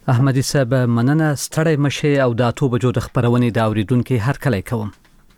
احمدي صاحب مننه ستړی مشه او د 8 بجو د خبرونې دا اوریدونکو هر کله کوم.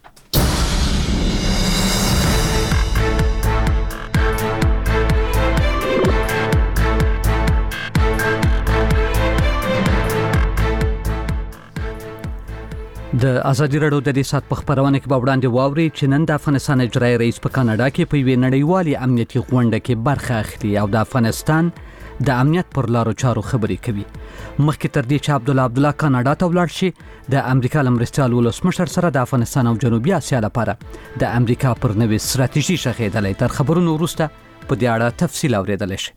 د ازادي راډیو د دې سات په خبرونه کې به وړاندې واوري چې نن د افغانستان اجرایي رئیس په کاناډا کې په وی نړیوالي امنیتي غونډه کې برخه اخلي او د افغانستان د امنیت پر لارو چارو خبرې کوي. مخکې تر دې چې عبدالله کاناډا ته ولاړ شي د امریکا لمرستیال ولسمشر سره د افغانستان او جنوبي اسیا لپاره د امریکا پر نوې ستراتیژي شخېدلې. تر خبرونو وروسته په دې اړه تفصیل اوریدل شي.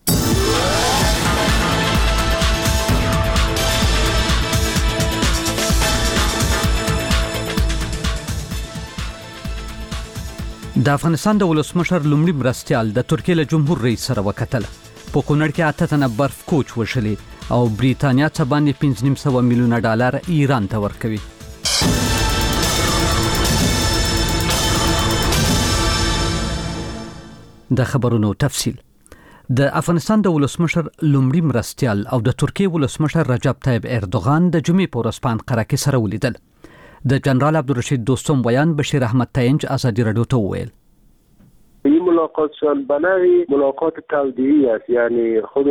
د افغانستان د ولسمشر لومړي مرستیال د ترکیې له جمهور رئیس سره وکتل. په کونړ کې 8 تنه برف کوچ وشلي او بریتانیا څخه باندې 5.5 میلیونه ډالر ایران ته ورکوي. د خبرونو تفصیل. د افغانستان د ولسمشر لومړي مرستیال او د ترکیې ولسمشر رجب طیب اردوغان د جمعې په ورځ په انقره کې سره ولیدل. د جنرال عبدالرشید دوستم بیان بشیر احمد تاینج ازادي راډیو ته وویل این ملاقاتشان بنای ملاقات توضیحی است، یعنی خود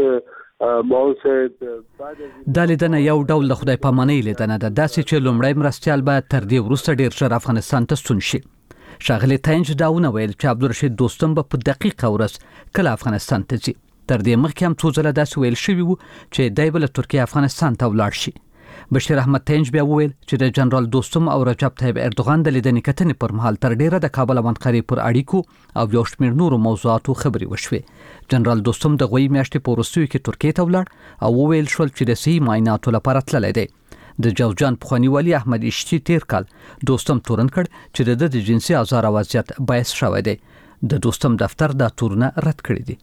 دا لیدنه یو ډول د خدای پامانۍ لیدنه ده، داسې چې لومړی مرستیال به تر دې وروسته ډیر ژر افغانستان ته ستون شي. ښاغلی تاینج دا وویل چې عبدالرشید دوستم به په دقیقه ورځ کله افغانستان ته ځي. تر دې مخکې هم څو ځله داسې ویل شوي وو چې دی به له ترکیې افغانستان ته ولاړ شي. بشیر احمد تاینج بیا وویل چې د جنرال دوستم او رجب طیب اردوغان د لیدنې کتنې پر مهال تر ډیره د کابل او انقرې پر اړیکو او یو شمېر نورو موضوعاتو خبرې وشوې. جنرال دوستم د غوي میاشتې په وروستیو کې ترکیې ته ولاړ او وویل شول چې د صحي معایناتو لپاره تللی دی. د جوزجان پخواني والي احمد اشتي تیر کال دوستم تورن کړ چې د جنسي آزار وضعیت باعث شوی دی. د دوستم دفتر دا تورونه رد کړی دی.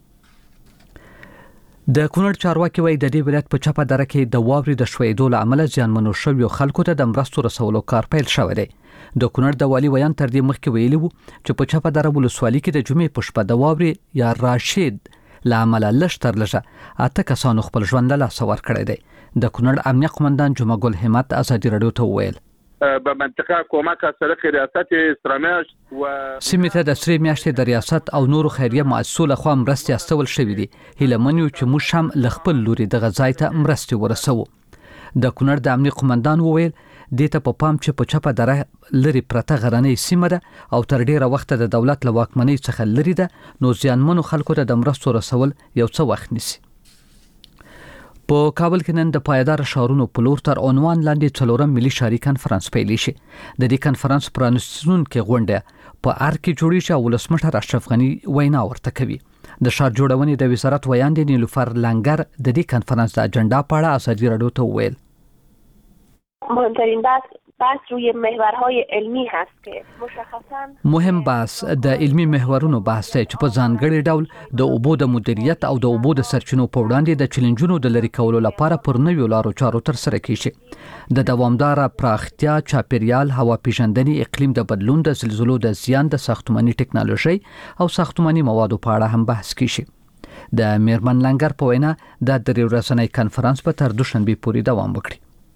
د کونړ چارواکي وایي د دې ولایت په چپه دره کې د واورې د شویدو له امله زیانمنو شویو خلکو ته د مرستو رسولو کار پیل شوی دی. د کونړ د والي ویان تر دې مخکې ویلي وو چې په چپه دره ولسوالۍ کې د جمعې په شپه د واورې یا راشد له امله لږ تر لږه 8 کسانو خپل ژوند له لاسه ورکړی دی. د کونړ امنیه قومندان جمعه ګل همت ازادي راډیو ته وویل به منطقه کمک از طریق ریاست استرامیش و سیمه ته د سری میاشتې د ریاست او نورو خیریه مؤسسو له خوا مرستې استول شوې دي. هیله منو چې موږ هم ل خپل لوري د غځای ته مرستې ورسوو. د کونړ د امنیه قومندان وویل دې ته په پام چې په چپه دره لري پرته غرنۍ سیمه ده او تر ډیره وخت د دولت له واکمنۍ څخه لري ده، نو ځانمنو خلکو ته د مرستو رسول یو څه وخت نیسي. په کابل کې نن د پایدار شهرونو په لور تر عنوان لاندې 4 ملي شهري کانفرنس پیل شي. د دې کانفرنس پرانستونکو غونډه په ار کې جوړی شو. ولسمشر اشرف غنی وینا ورته کوي. د ښار جوړونې د وزارت ویان دی نیلوفر لنگر د دې کانفرنس د اجنډا په اړه ازادي راډیو ته وویل مهمترین بحث روی محورهای علمی هست که مشخصا مهم بحث د علمی محورونو بحث دی چې په ځانګړي ډول د اوبو د مدیریت او د اوبو د سرچینو په وړاندې د چیلنجونو د لري کولو لپاره پر نویو لارو چارو تر سره کیږي. د دوامدار پراختیا، چاپیریال، هوا پیژندنې، اقلیم د بدلون، د زلزلو د زیان، د ساختماني ټکنالوژي او ساختماني موادو په اړه هم بحث کیږي. د میرمن لنگر په وینا د 3 ورځنی کانفرنس په تر دوشنبه پورې دوام وکړي.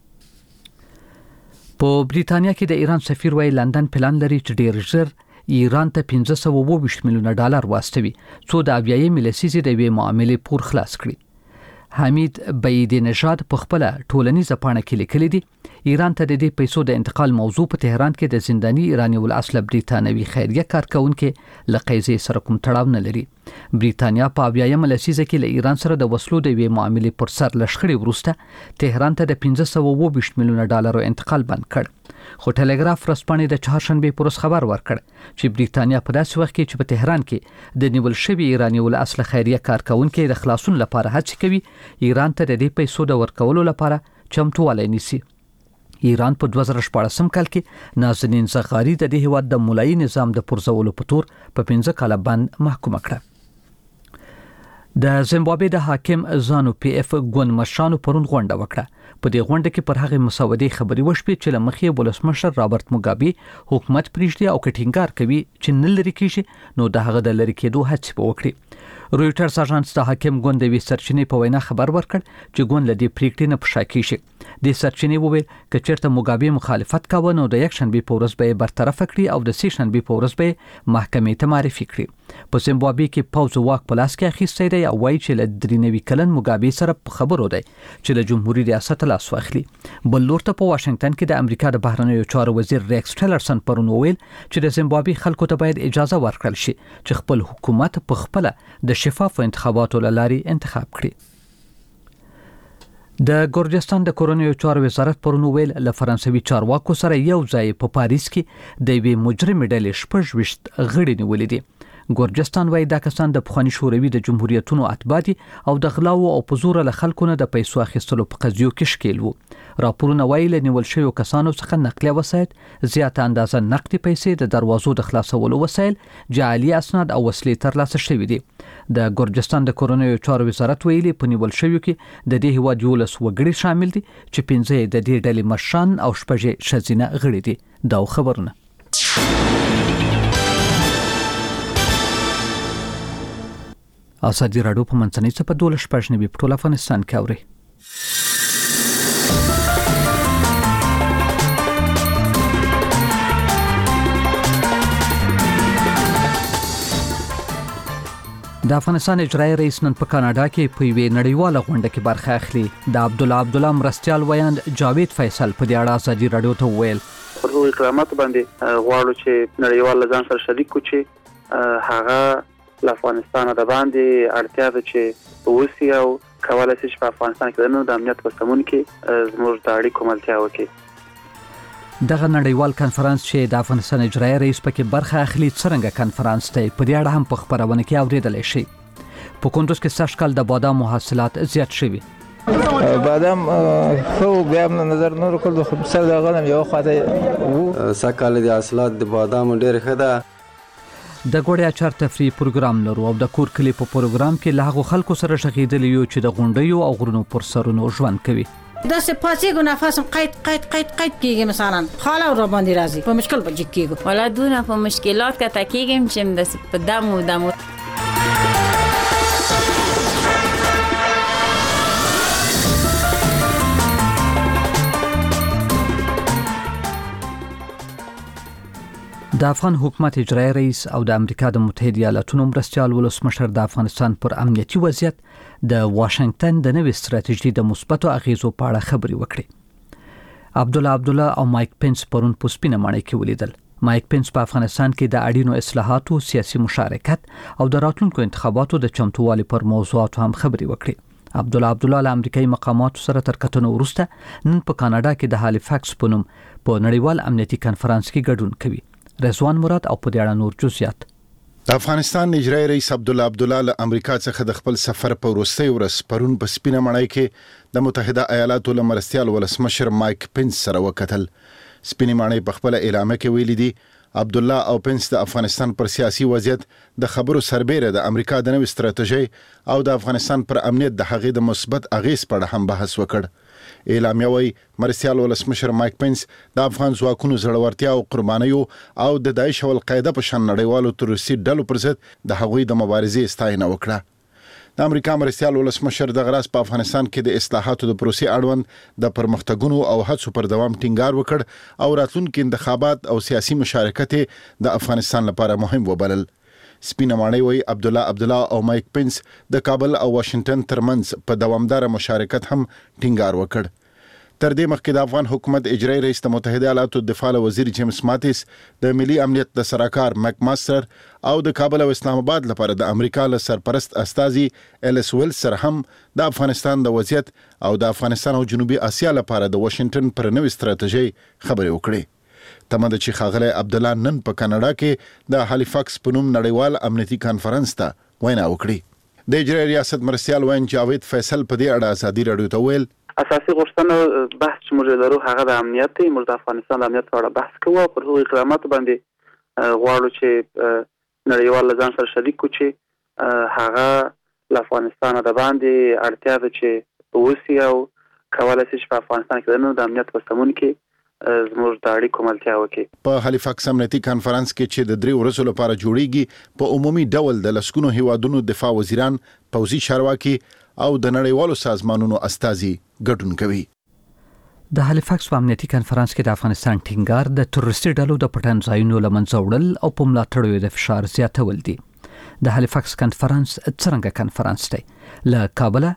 په بریتانیا کې د ایران سفیر وایي لندن پلان لري چې ډیر ژر ایران ته 522 میلیونه ډالر واستوي څو د اویایم لسیزې د وی معاملې پور خلاص کړي. حمید بایدی نژاد په خپل ټولنیزه پاڼه کې لیکلي دي ایران ته د دې پیسو د انتقال موضوع په تهران کې د زنداني ایرانی ول اصل بریتانوي خیریه کارکونکو له قیزې سره کوم تړاو نه لري. بریتانیا په اویایم لسیزه کې له ایران سره د وسلو د وی معاملې پر سر لشخړې وروسته تهران ته د 522 میلیونه ډالر انتقال بند کړ. خو ټلګراف رسپانې د چهارشنبه پر ورځ خبر ورکړ چې بریتانیا په داسې وخت کې چې په تهران کې د نیول شوی ایرانی ول اصل خیریه کارکونکو د خلاصون لپاره هڅه کوي ایران ته د دې پیسو د ورکولو لپاره چمتووالی نیسي. ایران په 2014 کال کې نازنین زغاری د دې هیواد د مولایي نظام د پرځولو په تور په 15 کاله باندې محکوم کړه. د زیمبابوې د حاکم زانو پی اف ګوند مشرانو پرون غونډه وکړه. په دې غونډه کې پر هغه مسودې خبرې وشوې چې لمخې ولسمشر رابرټ موګابي حکومت پریږدي او کټینګار کوي چې نه لري کیږي نو د هغه د لری کېدو هڅه وکړي. رويټرز اژانس د حاکم ګوند د ویسرچنې په وینا خبر ورکړ چې ګوند لدی پریکړې نه پښا کیږي. د سرچنې وویل چې چیرته موګابي مخالفت کاوه نو د یک شنبه په ورځ به برطرف کړي او د سه شنبه په ورځ به محکمې ته معرفي کړي. په زیمبابوې کې پوز واک په لاس کې اخیستی دی او وایي چې له 93 کلن موګابي سره خبرو دی چې د جمهوریت ریاست لاس واخلي. بل لور ته په واشنگټن کې د امریکا د بهرنیو چارو وزیر ریکس ټیلرسن پرون وویل چې د زیمبابوې خلکو ته باید اجازه ورکړل شي چې خپل حکومت په خپل د شفاف انتخاباتو لاري انتخاب کړي. د ګورجستان د کورونیو چارو وزارت پرون ویل له فرانسوي چارواکو سره یو ځای په پاریس کې د وی مجرم ډلې 26 غړي نیولې دي. ګورجستان وایي دا کسان د پخوانی شوروي د جمهوریتونو اتباع دي او د غلاو او پزور له خلکو نه د پیسو اخیستلو په قضیو کې شکیل وو. راپورونه وایي له نیول شویو کسانو څخه نقلیه وسایل، زیاته اندازه نقدي پیسې، د دروازو د خلاصولو وسایل، جعلي اسناد او وسلې ترلاسه شوې دي. د ګورجستان د کورونیو چارو وزارت ویلي په نیول شویو کې د دې هیواد 11 وګړي شامل دي چې 15 د دې ډلې مشران او 6 ښځینه غړي دي. دا خبرونه ازادي راډیو په منځنۍ صفحه 12 په ټول افغانستان کې اوري. د افغانستان اجرایي رئیس نن په کاناډا کې په یوې نړیواله غونډه کې برخه اخلي. د عبدالله مرستيال ویاند جاوید فیصل په دې اړه ازادي راډیو ته وویل پر هغه اقدامات باندې غواړو چې نړیوال ځان سره شریک کړو چې هغه له افغانستان د باندې اړتیا ده چې وسی او کولای شي په افغانستان کې د امنیت په سمون کې زموږ د اړیکو ملتیا وکړي. دغه نړیوال کانفرنس چې د افغانستان اجرایي رئیس پکې برخه اخلي څرنګه کانفرنس دی په دې اړه هم په خبرونه کې اوریدل شي. په کندوز کې سږ کال د بادام حاصلات زیات شوي. بادام خو بیا نظر نور کول خو سر د غنم یو خاطه وو سکهال د حاصلات د بادام ډیر خدا. د ګوړې اچار تفریح پروګرام لرو او د کور کلی په پروګرام کې له هغو خلکو سره شغیدل یو چې د غونډیو او غرونو پر سرونو ژوند کوي. دا سه پاسې ګو نفسم قید کیږي مثلا خاله را باندې راځي په مشکل بچ کیږي ولا دونه په مشکلات کا تکیږم چې د په دمو د افغان حکومت اجرایي رئیس او د امریکا د متحده ایالاتونو مرستيال ولسمشر د افغانستان پر امنیتي وضعیت د واشنگټن د نوې ستراتیژي د مثبتو اغیزو په اړه خبرې وکړې. عبدالله او مایک پنس پرون په سپینه ماڼۍ کې ولیدل. مایک پنس په افغانستان کې د اړینو اصلاحاتو، سیاسي مشارکت او د راتلونکو انتخاباتو د چمتووالي پر موضوعاتو هم خبرې وکړې. عبدالله له امریکایي مقاماتو سره تر کتنو وروسته نن په کاناډا کې د هالیفاکس په نوم په نړیوال امنیتي کانفرنس کې ګډون کوي. رضوان مراد او په دې اړه نور جزئیات. د افغانستان اجرایي رئیس عبدالله له امریکا څخه د خپل سفر په وروستۍ ورځ پرون په سپینه ماڼۍ کې د متحده ایالاتو له مرستيال ولسمشر مایک پنس سره وکتل. سپینه ماڼۍ په خپل اعلامیه کې ویلي دي عبدالله او پنس د افغانستان پر سیاسي وضعیت د خبرو سربېره د امریکا د نوې ستراتیژي او د افغانستان پر امنیت د هغې د مثبت اغیز په اړه هم بحث وکړ. اعلامیه وايي مرستيال ولسمشر مایک پنس د افغان ځواکونو زړورتیا او قربانیو او د داعش او القاعده په شان نړیوالو تروریستي ډلو پر ضد د هغوی د مبارزې ستاینه وکړه. د امریکا مرستيال ولسمشر د غراس په افغانستان کې د اصلاحاتو د پروسې اړوند د پرمختګونو او هڅو پر دوام ټینګار وکړ او راتلونکي انتخابات او سیاسي مشارکت د افغانستان لپاره مهم وبلل. سپینه ماڼۍ وايي عبدالله او مایک پنس د کابل او واشنگټن ترمنځ په دوامدار مشارکت هم ټینګار وکړ. تر دې مخکې د افغان حکومت اجرایي رئیس د متحده ایالاتو دفاع وزیر جیمز ماتیس د ملي امنیت د سرکار مک ماستر او د کابل او اسلام آباد لپاره د امریکا له سرپرست استازي الیس ویلز سره هم د افغانستان د وضعیت او د افغانستان او جنوبي اسیا لپاره د واشنگټن پر نوې ستراتیژي خبرې وکړې. تمه چې خاغله عبدالله نن په کاناډا کې د هالیفاکس په نوم نړیوال امنیتي کانفرنس ته وینا وکړي. د اجرایي ریاست مرستيال ویاند جاوید فیصل په دې اړه ازادي راډیو ته ویل اساسي غوښتنه بحث چې موږ لرو هغه د امنیت دی. موږ د افغانستان د امنیت په اړه بحث کوو پر هغو اقداماتو باندې غواړو چې نړیوال ځان سره شریک کړو چې هغه له افغانستان د باندې اړتیا ده چې وسی او کولای شي په افغانستان کې د امنیت په سمون کې زموږ د اړیکو ملتیا وکړي. په هالیفاکس امنیتي کانفرنس کې چې د 3 ورځو لپاره جوړیږي په عمومي ډول د لسګونو هیوادونو دفاع وزیران، پوځي چارواکي او د نړیوالو سازمانونو استازي ګډون کوي. د هالیفاکس په امنیتي کانفرنس کې د افغانستان ټینګار د تروریستي ډلو د پټن ځایونو لمنځه وړل او په ملاتړ د فشار زیاتول دي. د هالیفاکس کانفرنس څنګه کانفرنس دی؟ له کابل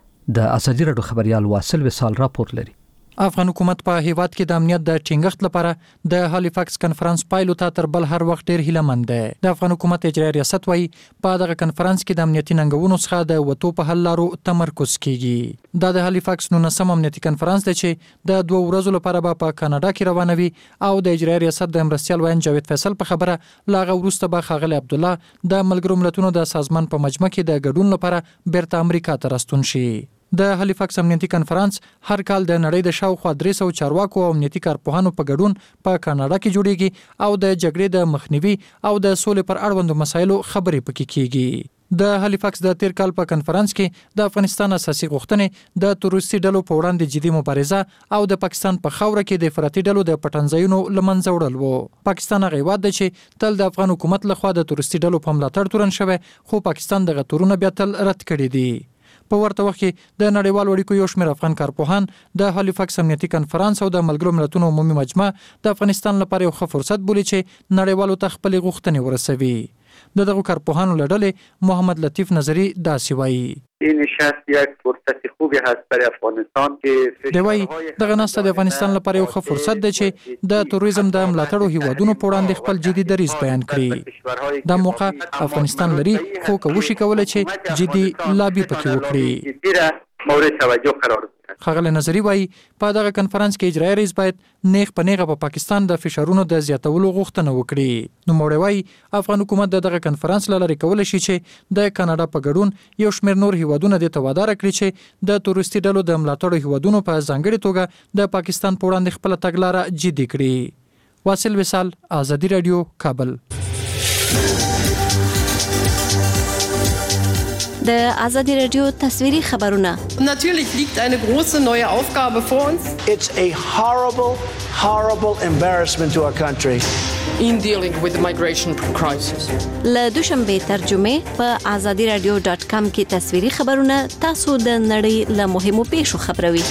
د ازادي راډیو خبريال واصل وصال راپور لري. افغان حکومت په هیواد کې د امنیت د ټینګښت لپاره د هالیفاکس کانفرنس پایلو ته تر بل هر وخت ډیر هیلهمند دی. د افغان حکومت اجرایي ریاست وايي په دغه کانفرنس کې د امنیتي ننګونو څخه د وټو په حل لارو تمرکز کیږي. د هالیفاکس 19 امنیتي کانفرنس دی چې د 2 ورځو لپاره په کاناډا کې روانوي او د اجرایي ریاست د مرستیال وین جاوید فیصل په خبره لاغه وروسته به ښاغلی عبدالله د ملګرو ملتونو د سازمان په مجمع کې د ګډون لپاره بیرته امریکا ته راستون شي. د هالیفاکس امنیتي کانفرنس هر کال د نړۍ د شاوخوا 300 چارواکو او امنیتي کارپوهانو په ګډون په کاناډا کې جوړیږي او د جګړې د مخنیوي او د سولې پر اړوندو مسایلو خبرې پکې کیږي. د هالیفاکس د تیر کال په کانفرنس کې د افغانستان اساسي غوښتنې د تروریستي ډلو په وړاندې جدي مبارزه او د پاکستان په خاوره کې د افراطي ډلو د پټنځایونو لمنځه وړل وو. پاکستان هغه هیواد دی چې تل د افغان حکومت لخوا د تروریستي ډلو په ملاتړ تورن شوی، خو پاکستان دغه تورونه بیا تل رد کړي دي. په ورته وخت کې د نړیوالو اړیکو یو شمېر افغان کارپوهان د هالیفاکس امنیتي کانفرنس او د ملګرو ملتونو عمومي مجمع د افغانستان لپاره یو ښه فرصت بولي چې نړیوالو ته خپل غوښتنې ورسوي. دغه کارپوهانو لړلې محمد لطیف نظری داسې وایي: این نشست یک فرصت خوبی هست برای افغانستان که دوی دغه نسته د افغانستان لپاره یو ښه فرصت دی چې د تروریزم د ملاتړو هیوادونو په وړاندې خپل جدي دریځ بیان کړي. دا موقع افغانستان لري، خو که وشي کولای چې جدي لابي پکې وکړي. مورد توجه قرار ښاغلی نظری وایي په دغه کنفرانس کې اجرایي رئیس باید نیغ په نیغه په پاکستان د فشارونو د زیاتولو غوښتنه وکړي. نوموړی وایي افغان حکومت دغه کنفرانس له لارې کولی شي چې د کاناډا په ګډون یو شمېر نور هیوادونه دې ته واداره کړي چې د تروریستي ډلو د ملاتړو هیوادونو په ځانګړې توګه د پاکستان په وړاندې خپله تګلاره جدي کړي. واصل وصال، ازادي راډیو، کابل. د ازادي رادیو تصویري خبرونه. Natürlich liegt eine große neue Aufgabe vor uns. It's a horrible embarrassment to our country. In dealing with the migration crisis. له دوشنبه ترجمه په azadiradio.com کې تصویري خبرونه تاسو د نړۍ له مهمو پیښو خبروي.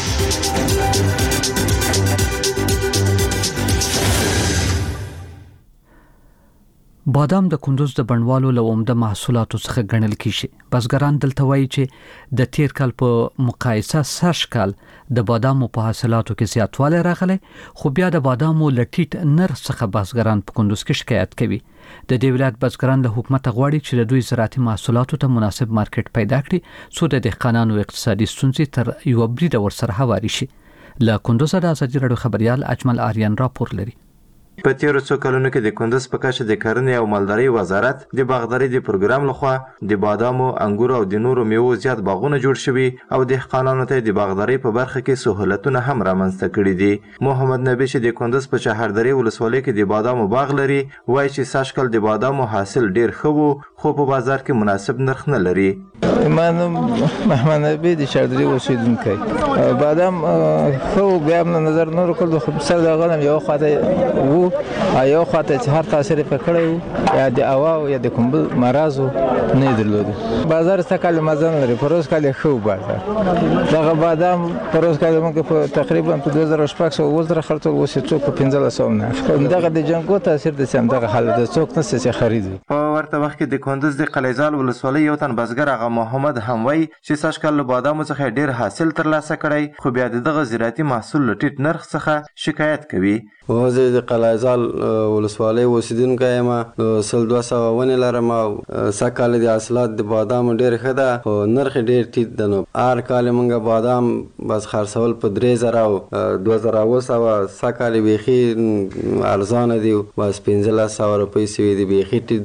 بادام د کندوز د بڼوالو له عمده محصولاتو څخه ګڼل کیږي. بزګران دلته وایي چې د تیر کال په مقایسه سږ کال د بادامو په حاصلاتو کې زیاتوالی راغلی، خو بیا د بادامو له ټیټ نرخ څخه بزګران په کندوز کې شکایت کوي. د دې ولایت بزګران له حکومت غواړي چې د دوی زراعتي محصولاتو ته مناسب مارکیټ پیدا کړي څو د دهقانانو اقتصادي ستونزې تر یو بریده ورسره هواري شي. له کندوز د ازادي راډیو خبريال اجمل آریان راپور لري. په تیرو څو کلونو کې د کندوز په کچه د کرنې او مالدارۍ وزارت د باغدارۍ د پروګرام لخوا د بادامو، انګورو او د نورو میوو زیات باغونه جوړ شوي او دهقانانو ته د باغدارۍ په برخه کې سهولتونه هم رامنځته کړي دي. محمد نبی چې د کندوز په چهاردرې ولسوالۍ کې د بادامو باغ لري وایي چې سږ کال د بادامو حاصل ډیر ښه وو، خو په بازار کې مناسب نرخ نه لري. من محمد نبی د چهاردرې اوسیدونکی. بادام خو بیا هم نظر نه ورکړ، خو سر د غنم یو خواته وو، یو خواته چې هر تاثیر په کړی یا د هوا یا د کوم بل مرض نه درلود. بازار سکهال مزن لري، پروس کال خو بازار دغه بادام پروس کال موږ په تقریبا په 2016 وزره خرڅول وسې څوک په 1500 نه دغه د جنگو تاثیر د سم دغه حالت د څوک نه څه خرید. په ورته وخت کې د کندوز د قلیزال ولسوالۍ یو تن بزګر هغه محمد هم وایي چې سږ کال له بادامو څخه ډیر حاصل ترلاسه کړی، خو بیا دغه زراعتي محصول له ټیټ نرخ څخه شکایت کوي. زه د قلیزال ولسوالۍ اوسیدونکی یم، 200 ونې لرم او سږ کال د حاصلات د بادامو ډېر ښه ده، خو نرخ یې ډېر ټیټ ده. نو هر کال موږ بادام بس خرڅول په 3000 او 2700، سږ کال یې بیخي ارزانه دي، بس 1500 روپۍ سوي دي، بیخي ټیټ ده.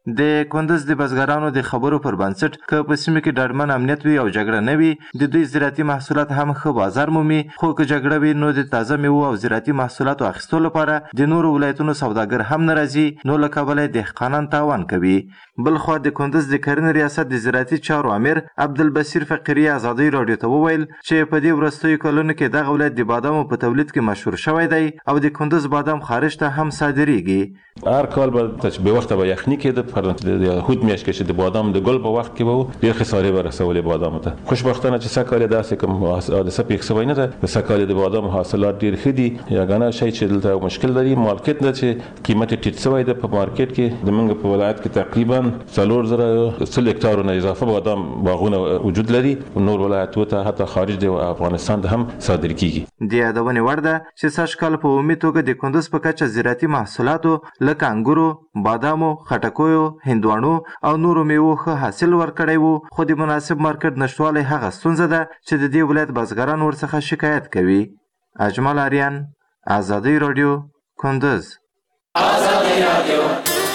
د کندز د بزګرانو د خبرو پر بنسټ که په سیمه کې ډاډمن امنیت وي او جګړه نه وي د دوی زراعتي محصولات هم ښه بازار مومي، خو که جګړه وي نو د تازه میوو او زراعتي محصولاتو اخیستلو لپاره د نورو ولایتونو سوداګر هم نه راځي، نو له کبله دهقانان تاوان کوي. بلخوا د کندز د کرنې ریاست د زراعتي چارو امیر عبدالبصیر فقیری ازادي رادیو ته وویل چې په دې وروستیو کلونو کې دغه ولایت د بادامو په تولید کې مشهور شوی دی او د کندز بادام خارج ته هم صادریږي. هر کال به به وخت به یخني کېده، د یهود میاشت کې چې د بادام د ګل په وخت کې به ډېر خسارې به رسولې بادامو ته. خوشبختانه چې سږ کال داسې کوم حادثه پیښ شوی نه ده. سږ کال د بادام حاصلات ډېر ښه دي. یګانه شی چې دلته مشکل لري مارکیټ ده چې قیمت ټیټ شوی ده. په مارکیټ کې د موږ په ولایت کې تقریبا 4000 هکتارونه اضافه بادام باغونه وجود لري، نور ولایتونو ته حتی خارج د افغانستان ته هم صادر کیږي. د یادونې وړ ده چې سږ کال په عمومي توګه د کندز په کچه زراعتي محصولاتو لکه انګورو، بادامو، خټکیو، هندواڼو او نورو میوو ښه حاصل ورکړی وو، خو د مناسب مارکیټ نشتوالی هغه ستونزه ده چې د دې ولایت بزګران ورڅخه شکایت کوي. اجمل آریان، ازادي رادیو، کندز. ازادي رادیو.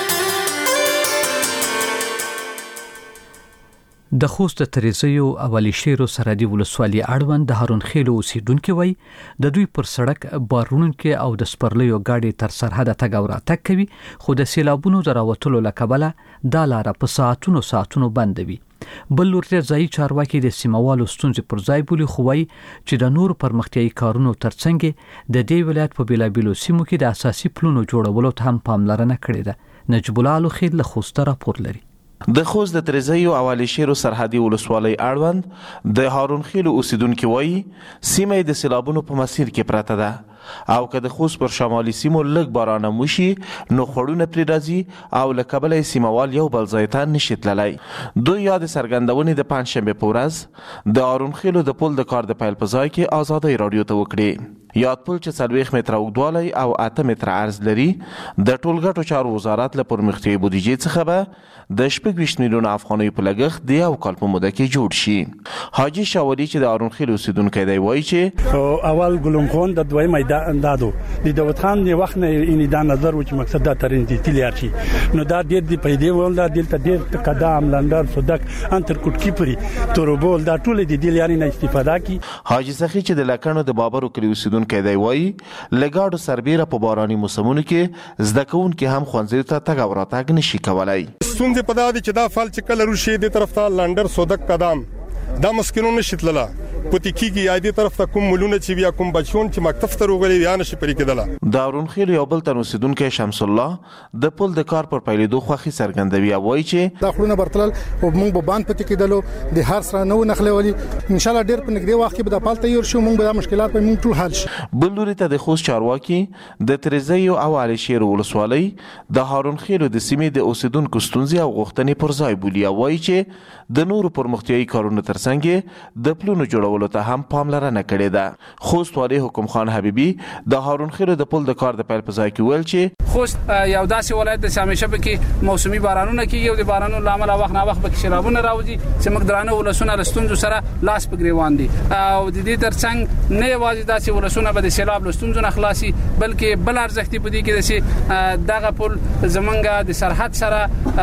د خوست تریزیو او علي شیرو سرحدي ولسوالۍ اړوند د هارون خېلو اوسیدونکو وای د دوی پر سړک بارونکو او د سپرلیو گاډي تر سرحده تګ او راتګ کوي، خو د سیلابونو دراوتلو لکبله دا لار په ساعتونو بند وي. بل لورته ځای چارواکي د سیموالو ستونزې پر ځای بولی، خو وای چې د نور پرمختیايي کارونو ترڅنګ د دې ولایت په بیلابیلو سیمو کې د اساسي پلونو جوړولو ته هم پاملرنه کړې ده. نجیب الله الخیل له خوست راپور لري. د خوست د تریزیو او علي شیرو سرحدي ولسوالۍ اړوند د هارون خېلو اوسیدونکو وایي سیمه د سیلابونو په مسیر کې پراته ده او که د خوست پر شمالي سیمو لږ باران وشي نو خړونه پرې راځي او له کبله سیموال یو بل ځای ته نشي تللی. دوی یاد څرګندونې د پنجشنبه په ورځ د هارون خېلو د پل د کار د پیل په ځای کې ازادي رادیو ته وکړي. یاد پل چې 40 متره اوږدوالی او 8 متره عرض لري د ټولګټو چارو وزارت له پرمختیايي بودیجې څخه به د 20 میلیونه افغانۍ په لګښت د یو کال په موده کې جوړ شي. حاجی شاولی چې د هارون خېلو اوسیدونکی دی وایي چې اول ګلم خان د دوی میدان دادو د داوود خان د وخت نه ان دا نظر و چې مقصد دا ترین دي تلیار شي نو دا ډېر دی پیدا ول دا دلته ډېر قدم لندر صدق انتر کوټ کیپري توربول دا ټول د دلیاري نه استفاده کی. حاجی سخی چې د لکانو د بابر کلی اوسیدونکی دی وایي لګاډو سربېره په باراني موسمونو کې زده کوونکي هم ښوونځیو ته تګ او راتګ نشي کولای. ستونزې په دا دي چې دا فال چې کله روشي د طرف ته لندر صدق قدم دا مسکینونه شتلله پتی کیږي یا دې طرف ته کوم ملونه چې بیا کوم بچون چې مکتب ته روغلي یا نشي پرې کېدله. د هارون خېلو یو بل تن اوسیدونکی شمس الله د پل د کار پر پیلېدو خوښي څرګندوي او وایي چې دا خلونه برتلل او موږ به باندې پتی کېدلو د هر سره نو نخلولي ان شاء الله ډېر په نږدې وخت کې به د پال تیار شو موږ به د مشکلات په موږ ټول حل شي. بل لوري ته د خوست چارواکي د تریزیو او علي شیرو ولسوالۍ د هارون خېلو د سیمې د اوسیدونکو ستونزې او غوښتنې پر ځای بولي او وایي چې د نورو پرمختیايي کارونو ترڅنګ د پلونو جوړولو ته هم پاملرنه کړې ده. خوست والي حکم خان حبیبي د هارون خېلو د پل د کار د پیل په ځای کې ویل چې خوست یو داسې ولایت د همیشه به کې موسمي بارانونه کیږي او د بارانونو لامل وخت نه وخت به کې سیلابونه راوځي چې موږ درانه ولسونه لستونزو سره لاس په ګریوان دي او د دې ترڅنګ نه یوازې داسې ولسونه به د سیلاب لستونزو نه خلاصي بلکې بل ارزښت په دې کې چې دغه پل زمونږ د سرحد سره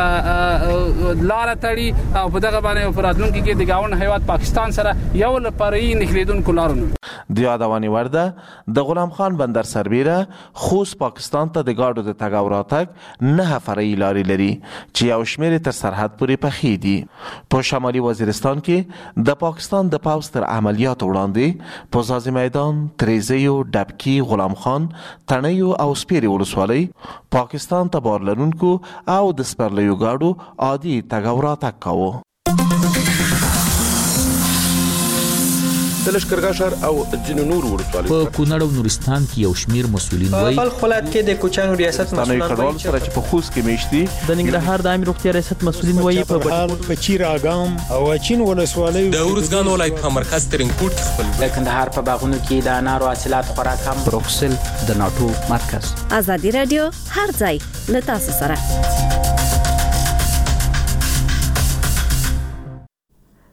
لار تړي او په دغه باندې پراتلونکو کې د گاون هیواد پاکستان سره یو لپاره یې نخلیدونکو لارونه د یادونې ورده د غلام خان بندر سربېره خوست پاکستان ته د گاډو د تګ او راتګ 9 فرعي لارې لري چې یو شمېر تر سرحد پورې پخې دي. په شمالي وزیرستان کې د پاکستان د پوځ تر عملیاتو وړاندې په ځاځي میدان، تریزیو، ډبکی، غلام خان، تڼیو او سپیرې ولسوالۍ پاکستان ته بار لرونکو او د سپرلیو گاډو عادي تګ او راتګ کاوه. د لښکرګاه ښار او ځینو نورو ولسوالیو په کونړ او نورستان کې یو شمیر مسؤلین وایي په ولایت کې د کوچانو ریاست مسؤلین وایي چې په خوست کې میشتي د ننګرهار د عامه روغتیا ریاست مسؤلین وایي په بهار په چیر اګام او چین ولسوالیو د ورزګان ولایت په مرکز ترینکوټ کې خپل د کندهار په باغونو کې د انارو حاصلات خوراک هم بروکسل د ناتو مرکز. ازادي رادیو هر ځای له تاسو سره.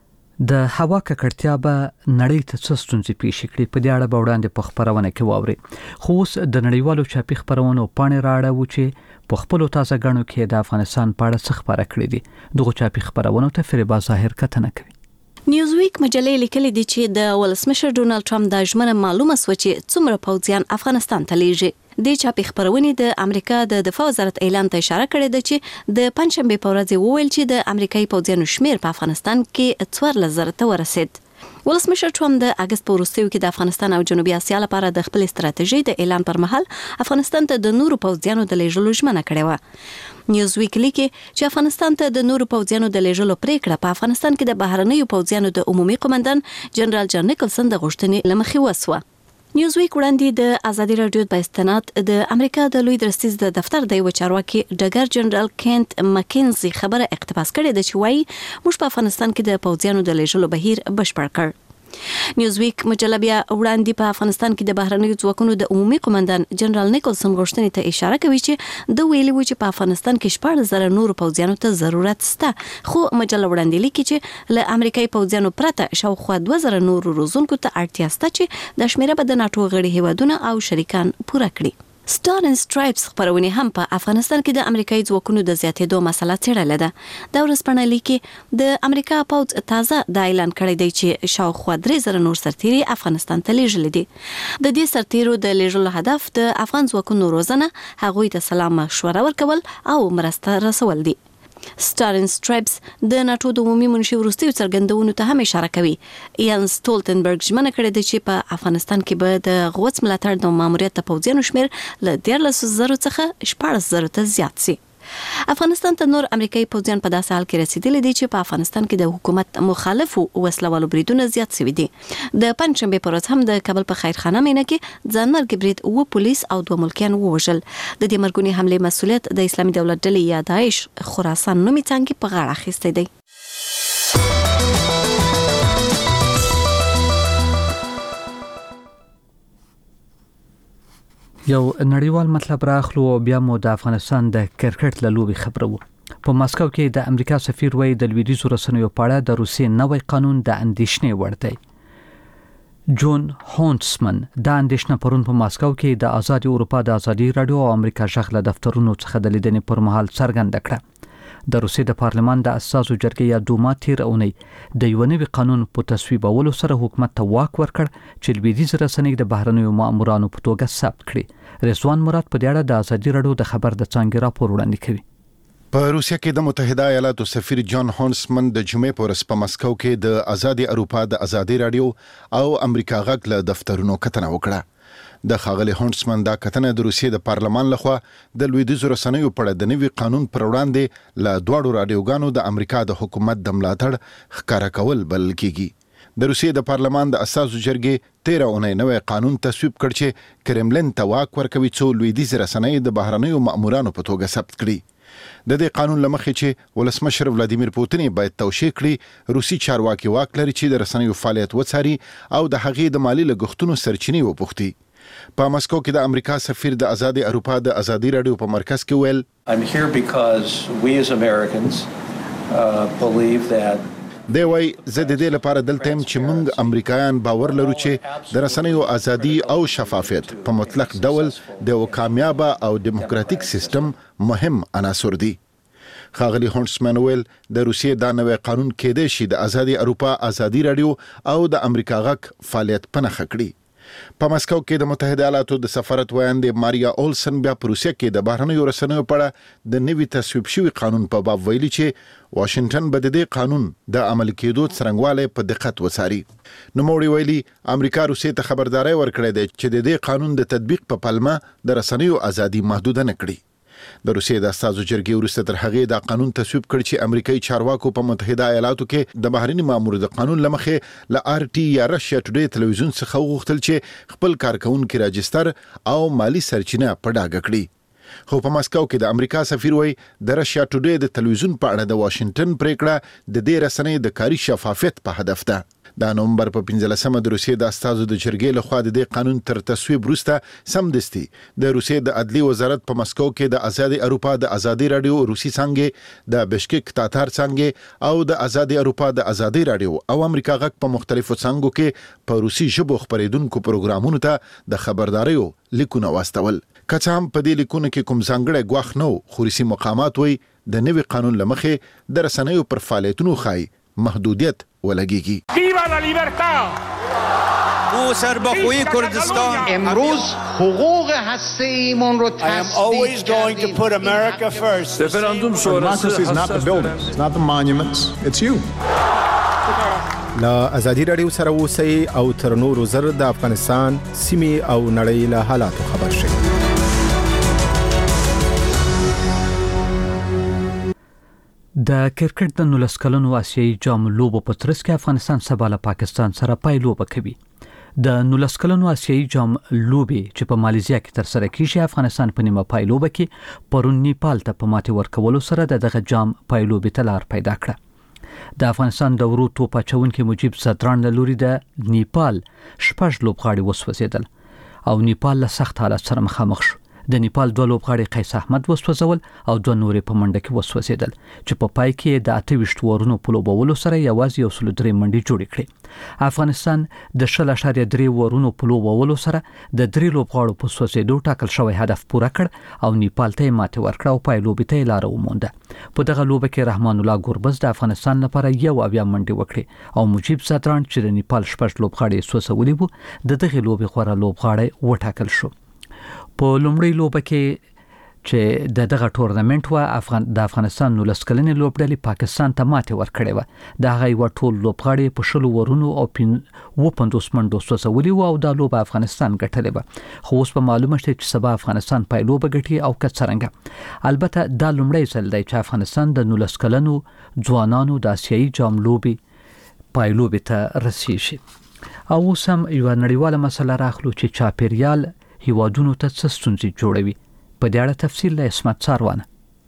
د هوا ککړتیا به نړۍ ته څه ستونزې پیښ کړي په دې اړه به وړاندې په خبرونه کې واوري. خو اوس د نړیوالو چاپي خبرونو پاڼې راړو چې په خپل تازه غنو کې د افغانستان په اړه څه خبره کړې دي. دغه چاپي خبرونو ته فریبا ظاهر کتنه کوي. نیوزویک مجلې لیکلي دي چې د ولسمشر ډونالد ټرمپ د ژمنه معلومه سو چې څومره پوځیان افغانستان ته لیږي. د چاپی خبرونې د امریکا د دفاع وزارت اعلان ته اشاره کړې ده چې د پنځشنبه په ورځ وویل چې د امریکایي پوځیانو شمیر په افغانستان کې 14,000 ته ورسید. ولسمشر ټرمپ د اگست په وروستیو کې د افغانستان او جنوبي اسیا لپاره د خپل استراتیژي د اعلان پر مهال افغانستان ته د نورو پوځیانو د لیږلو ژمنه کړې و. نیوزویک لیکي چې افغانستان ته د نورو پوځیانو د لیږلو پریکړه په افغانستان کې د بهرنیو پوځیانو د عمومي قومندان جنرال جان نیکلسن د غوښتنې لمخې وسوه. نیوزویک وړاندې د ازادي رادیو په استناد د امریکا د لوی درستیز د دفتر د یو چارواکي ډګر جنرال کینت مکینزي خبره اقتباس کړې ده چې وایي موږ په افغانستان کې د پوځیانو د لیږلو بهیر بشپړ کړ. نیوزویک مجله بیا وړاندې په افغانستان کې د بهرنیو ځواکونو د عمومي قومندان جنرال نیکلسن غوښتنې ته اشاره کوي چې د ویلي و چې په افغانستان کې 14,000 نور پوځیانو ته ضرورت شته. خو مجله وړاندې لیکي چې له امریکایي پوځیانو پرته شاوخوا 2,000 نور روزونکو ته اړتیا شته چې د شمیره به د ناتو غړي هیوادونه او شریکان پوره کړي. سټار اینڈ سټرایپس خبرونه هم په افغانستان کې د امریکایي ځواکونو د زیاتېدو مسله څېړلې ده. د ورځپاڼې لیکي د امریکا پوځ تازه د اعلان کړی دی چې شاوخوا 3,000 نور سرتیري افغانستان ته لیږلي دي. د دې سرتیرو د لیږلو هدف د افغان ځواکونو روزنه، هغوی ته سلام مشوره ورکول او مرسته رسول دي. سټار اینډ سټرایپس د ناتو د عمومي منشي وروستیو څرګندونو ته هم اشاره کوي. یان سټولټنبرګ ژمنه کړې ده چې په افغانستان کې به د غوڅ ملاتړ د ماموریت د پوځیانو شمیر له 13,000 څخه 14,000 ته زیات شي. افغانستان ته نور امریکایي پوځیان په داسې حال کې رسیدلي دي چې په افغانستان کې د حکومت مخالفو وسلوالو بریدونه زیات شوي دي. د پنځشنبه پر ورځ هم د کابل په خیرخانه مینه کې ځانمرګي برید 2 پولیس او 2 ملکیان ووژل. د دې مرګونی حمله مسؤلیت د اسلامي دولت ډلې یا داعش خراسان نومي څنګه په غاړه اخیستی دی. یو نړیوال مطلب راخلو او بیا مو د افغانستان د کرکټ له لوبي خبرو. په ماسکو کې د امریکا سفیر وایي د لویدیځ رسنیو په اړه د روسیې نوې قانون د اندېښنې وړ دی. جون هونټسمن د اندېښنه پرون په ماسکو کې د آزاد اروپا د ازادي رادیو او امریکا شغله دفترونو څخه د لیدنې پر مهال څرګنده کړه. د روسیې د پارلمان د اساسو جرګې یا دوما تیر اونۍ د یو نوي قانون په تصویبولو سره حکومت ته واک ورکړ چې لویدیځ رسنۍ د بهرنیو مامورانو په توګه ثبت کړي. رضوان مراد په دې اړه د ازادي رادیو د خبر د څانګې راپور وړاندې کوي. په روسیا کې د متحده ایالاتو سفیر جان هونسمن د جمعې په ورځ په مسکو کې د ازادي اروپا د ازادي رادیو او امریکا غږ له دفترونو کتنه وکړه. د ښاغلي هونسمن دا کتنه د روسیې د پارلمان لخوا د لویدیځ رسنیو په اړه د نوي قانون پر وړاندې له دواړو رادیوګانو د امریکا د حکومت د ملاتړ ښکارا کول بلل کیږي. د روسیې د پارلمان د اساسو جرګې 13 اونۍ نوې قانون تصویب کړ چې کرملین ته واک ورکوي څو لویدیځ رسنۍ د بهرنیو مامورانو په توګه ثبت کړي. د دې قانون لمخې چې ولسمشر ولادیمیر پوتین باید توشیح کړي، روسي چارواکي واک لري چې د رسنیو فعالیت وڅاري او د هغې د مالی لګښتونو سرچینې وپوښتي. په مسکو کې د امریکا سفیر د ازادي اروپا د ازادي رادیو په مرکز کې ویل I'm here because we as Americans believe that دی وای زه د دې لپاره دلته يم چې موږ امریکایان باور لرو چې د رسنیو ازادي او شفافیت په مطلق ډول د یو کامیاب او دیموکراتیک سیستم مهم عناصر دي. ښاغلي هونسمن ویل د روسیې دا نوې قانون کېدای شي د ازادي اروپا ازادي رادیو او د امریکا غږ فعالیت پنهخ کړي. په مسکو کې د متحده ایالاتو د سفارت ویاندې ماریا اولسن بیا په روسیه کې د بهرنیو رسنیو په اړه د نوي تصویب شوي قانون په باب ویلي چې واشنگټن به د دې قانون د عملي کېدو څرنګوالی په دقت وڅاري. نوموړي ویلي امریکا روسیې ته خبرداری ورکړې ده چې د دې قانون د تطبیق په پلمه د رسنیو ازادي محدوده نه کړي. د روسیې د اساسو جرګې وروسته تر هغې دا قانون تصویب کړ چې امریکایي چارواکو په متحده ایالاتو کې د بهرني مامور د قانون لمخې له آر ټي یا رشیا ټوډې تلویزیون څخه وغوښتل چې خپل کارکونکي راجستر او مالی سرچینه په ډاګه کړي. خو په ماسکو کې د امریکا سفیر وایي د رشیا ټوډے د تلویزیون په اړه د واشنگټن پریکړه د دې رسنۍ د کاري شفافیت په هدف ده. د نومبر په 15مه د روسیې د استازو د جرګې لخوا د دې قانون تر تصویب وروسته سمدستي د روسیې د عدلي وزارت په مسکو کې د آزادي اروپا د آزادي رادیو روسي څنګه د بشکک تاتار څنګه او د آزادي اروپا د آزادي رادیو او امریکا غږ په مختلفو څنګهو کې په روسي ژبه خبرېدونکو پروګرامونو ته د خبرداريو لیکونه واستول. کچا هم په دې لیکونه کې کوم ځانګړی ګواښ نه و، خو روسي مقامات وایي د نوي قانون لمخې د رسنیو پر فعالیتونو خای محدودیت ولګیږي. ویوا لا لیبرتا او سربخوی کردستان امروز حقوق هسته‌ایمون رو always going to put America first. referendum democracy is not the buildings, it's not the monuments, it's you. لا آزادي رادیو سره اوسئ او تر نورو زر د افغانستان سیمې او نړۍ له حالاتو خبر شئ. د کرکټ د 19 کلنو آسیایي جام لوبو په ترڅ کې افغانستان سبا له پاکستان سره پایلوبه کوي. د 19 کلنو آسیایي جام لوبې چې په مالیزیا کې تر سره کیږي، افغانستان په نیمه پایلوبه کې پرون نیپال ته په ماتې ورکولو سره دغه جام پایلوبې ته لار پیدا کړه. د افغانستان د ورو توپ اچونکي مجيب زدران له لوري د نیپال 6 لوبغاړي وسوځیدل او نیپال له سخت حالت سره مخامخ شو. د نیپال 2 لوبغاړي قیس احمد وسوځول او 2 نورې په منډه کې وسوځیدل چې په پای کې د 28 ورونو په لوبولو سره یوازې 103 منډې جوړې کړې. افغانستان د 0.3 ورونو په لوبولو سره د 3 لوبغاړو په سوځیدو ټاکل شوی هدف پوره کړ او نیپال ته ماته ورکړه او پایلوبې ته لار ومونده. په دغه لوبه کې رحمان الله ګوربز د افغانستان لپاره یو اویا منډې وکړې او مجيب زدران چې د نیپال 6 لوبغاړي سوځولي وو د دغه لوبې خورا لوبغاړي وټاکل شو. په لومړی لوبه کې چې دغه ټورنمنت د افغانستان 19 کلنې لوبډلې پاکستان ته ماته ورکړې و. د هغه ټول لوبغاړي په 10 ورونو او 50 منډو سوځولي وو او د لوبه افغانستان ګټلې و. خو اوس په معلومه شته چې سبا افغانستان پایلوبه ګټي او کڅرنګ. البته دا لومړی ځل دی چې افغانستان د 19 کلنو ځوانانو د آسیایي جام لوبې پایلوبې ته رسیږي. او اوس هم یو نړیواله مسله راخلو چې چاپیریال هیوادونو ته څه ستونزې جوړوي. په دې اړه تفصیل له اسمت ساروانه.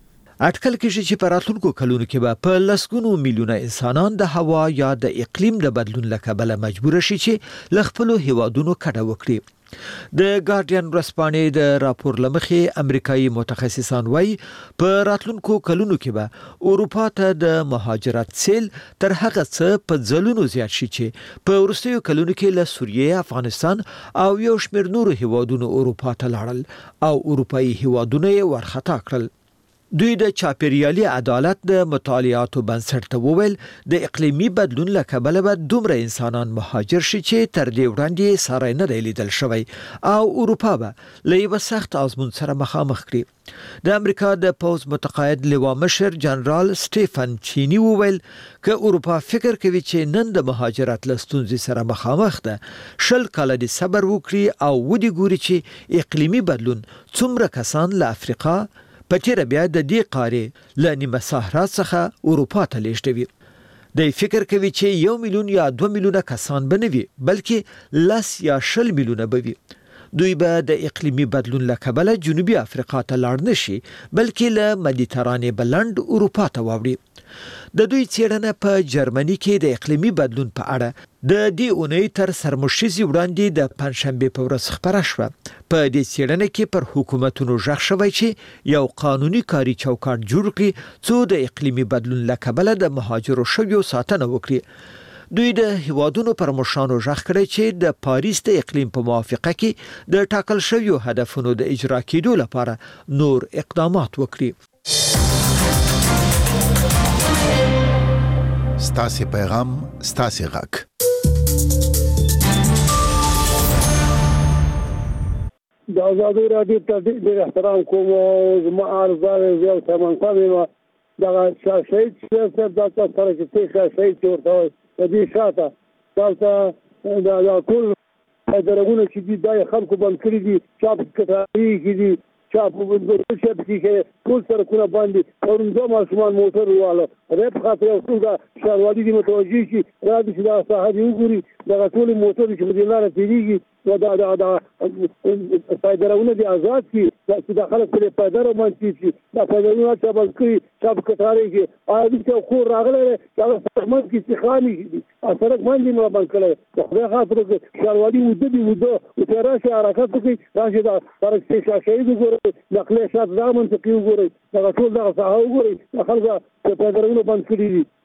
اټکل کېږي چې په راتلونکو کلونو کې به په لسګونو میلیونه انسانان د هوا یا د اقلیم د بدلون له کبله مجبور شي چې له خپلو هیوادونو کډه وکړي. د ګارډین ورځپاڼې د راپور لمخې امریکایي متخصصان وایي په راتلونکو کلونو کې به اروپا ته د مهاجرت سیل تر هغه څه په ځلونو زیات شي چې په وروستیو کلونو کې له سوریې، افغانستان او یو شمېر نورو هیوادونو اروپا ته لاړل او اروپایي هیوادونه یې ورخطا کړل. دوی د چاپیریالي عدالت د مطالعاتو بنسټ ته وویل د اقلیمي بدلون له کبله به دومره انسانان مهاجر شي چې تر دې وړاندې ساری نه دی لیدل شوی او اروپا به له یوه سخت آزمون سره مخامخ کړي. د امریکا د پوځ متقاعد لوا مشر جنرال سټیفن چینی وویل که اروپا فکر کوي چې نن د مهاجرت له ستونزې سره مخامخ ده، 10 کاله د صبر وکړي او ودې ګوري چې اقلیمي بدلون څومره کسان له افریقا په تیر بیا د دې قاره له نیمه صحرا څخه اروپا ته لیږدوي. د فکر کوي چې 1 میلیون یا 2 میلیونه کسان به نه وي بلکې 10 یا 20 میلیونه به وي. دوی به د اقلیمي بدلون له کبله جنوبي افریقا ته لاړ نشي بلکې له مدیترانې بلند اروپا ته واوړي. د دوی څېړنه په جرمني کې د اقلیمي بدلون په اړه د دې اونۍ تر سرمشیزي وړاندې د پنځشنبه په ورځ خبره شوه. په دې څېړنه کې پر حکومتونو ژغ شوی چې یو قانوني کاري چوکاټ جوړ کړي څو د اقلیمي بدلون له کبله د مهاجرو شویو ساتنه وکړي. دوی د هیوادونو پر مشرانو ژغ کړی چې د پاریس د اقلیم په موافقه کې د ټاکل شویو هدفونو د اجرا کېدو لپاره نور اقدامات وکړي. ستاسې پیغام ستاسې غږ. د آزادۍ راډیو ته ډېر احترام کوم او زما عرضه یو سمنخواه یم دغه شهید صاحب دا تاسو سره چې پېښه شهید چې ورته وایي په دې شاته دلته دا ټول درګونه چې دي دا خلکو بند کړي دي، چاپ کټاري کې دي، چاپ شپ کې ټول سرکونه باندې او زموږ ماشومان موټر واله رب خاطر یو څو دا شاروالي دي متوجي شي را دي چې دا صحابي وګوري دا ټول موټر چې په دې لار تیریږي و دا پایدارونه دي آزاد کی چې د خلک په پایدار باندې چې دا پایدارونه چې بلکې چې کتاري کې اې چې خو راغله چې سرمن کې استخامي دي سره باندې نو باندې خو خاطر کې شاروالي ودي او راشه حرکت کوي راشه دا فرق شي ګوري نقله شات زمون ته کیو ګوري دا ټول دا صحه ګوري خلک په پایدارونه باندې کړی دي.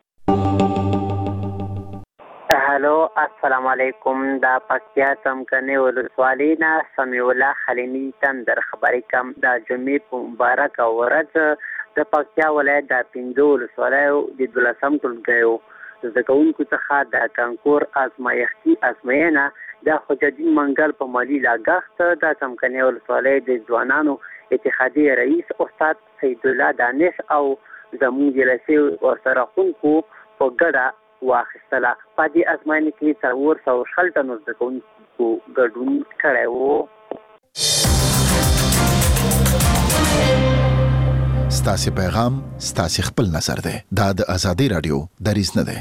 هلو السلام علیکم دا پکتیا څمکني ولسوالۍ نه سمیع الله خلیلي تندر خبرې کوم د جمعې په مبارکه ورځ د پکتیا ولایت د 15 ولسوالیو د 12 ټولګیو زده کوونکو څخه د کانکور ازموینه د حجدین منګل په مالي لاګښت د څمکني ولسوالۍ د ځوانانو اتحادیې رئیس استاد سید الله دانش او زموږ جلسې ورسره خونکو په ګډه واخیستله. په دې ازموینه کې 400 تنو زده کوونکو ګډون کړی و. ستاسو پیغام ستاسو خپل نظر دی. دا د ازادي رادیو دریځ نه دی.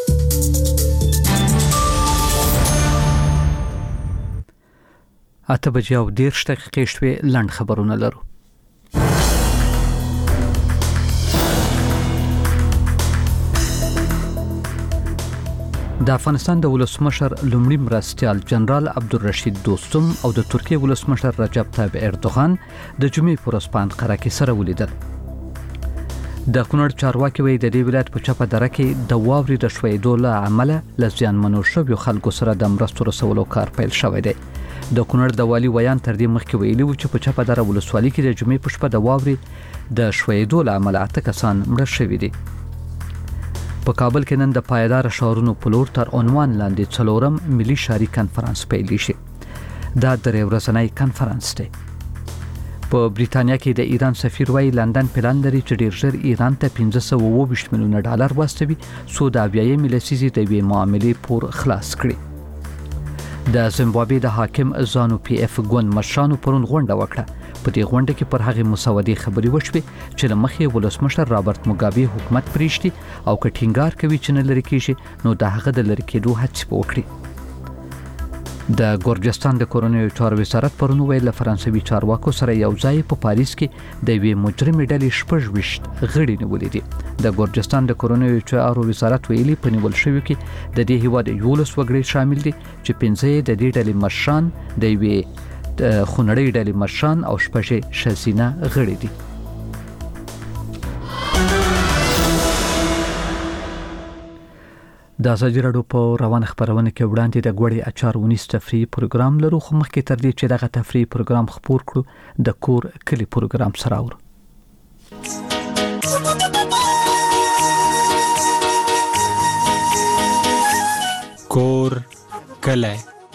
اته بجې او 10 دقیقې شوې. لنډ خبرونه لرو. د افغانستان د ولسمشر لومړي مرستیال جنرال عبدالرشید دوستم او د ترکیه ولسمشر رجب طیب اردوغان د جمعې پر ورځ په انقره کې سره ولیدل. د کونړ چارواکي وایي د دې ولایت په چپه دره کې د واورې د ښویېدو له امله له زیانمنو شویو خلکو سره د مرستو رسولو کار پیل شوی دی. د کونړ د والي ویان تر دې مخکې ویلي و چې په چپه دره ولسوالۍ کې د جمعې په شپه د واورې د ښویېدو له امله 8 کسان مړه شوي دي. په کابل کې نن د پایدار شهرونو په لور تر عنوان لاندې څلورم ملي ښاري کنفرانس پیل شي. دا درې ورځنی کنفرانس دی. په بریتانیا کې د ایران سفیر وایي لندن پلان لري چې ډیر ژر ایران ته 520 میلیونه ډالر واستوي څو د اویایمې لسیزې د یوې معاملې پور خلاص کړي. د زیمبابوې د حاکم زانو پی اف ګوند مشرانو پرون غونډه وکړه. په دې غونډه کې پر هغه مسودې خبرې وشوې چې له مخې ولسمشر رابرټ موګابي حکومت پریشتي او کټینګار کوي چې نه لري کېږي نو د هغه د لري کېدو هڅې وکړي. د ګورجستان د کورونیو چارو وزارت پرون ویل له فرانسوي چارواکو سره یو ځای په پاریس کې د یوې مجرمې ډلې 26 غړي نیولې دي. د ګورجستان د کورونیو چارو وزارت ویلي په نیول شویو کې د دې هیواد 11 وګړي شامل دي چې 15 د دې ډلې مشران د یوې خونړۍ ډلې مشران او 6 شزینه غړي دي. د ازادي راډیو په روان خبرونه کې وړاندې د غوړې اچار ونیس تفریحي پروګرام لرو خو مخکې تر دې چې دغه تفریحي پروګرام خپور کړو د کور کلی پروګرام سره اورو. کور کلی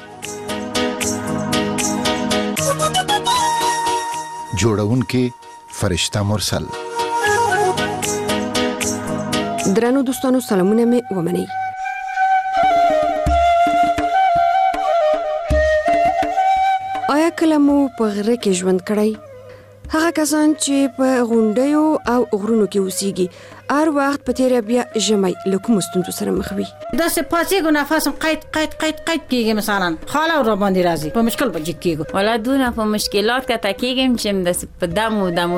جوړونکې فرشته مرسل. درنو دوستانو سلامونه می ومنئ. آیا کله مو په غره کې ژوند کړی؟ هغه کسان چې په غونډیو او غرونو کې اوسېږي هر وخت په تیره بیا ژمی له کومو ستونزو سره مخ وي. داسې پاڅېږو نفسم قید کېږي مثلا خاله را باندې راځي په مشکل به جګ کېږو ولا دونه په مشکلات کته کېږم چې داسې په دمو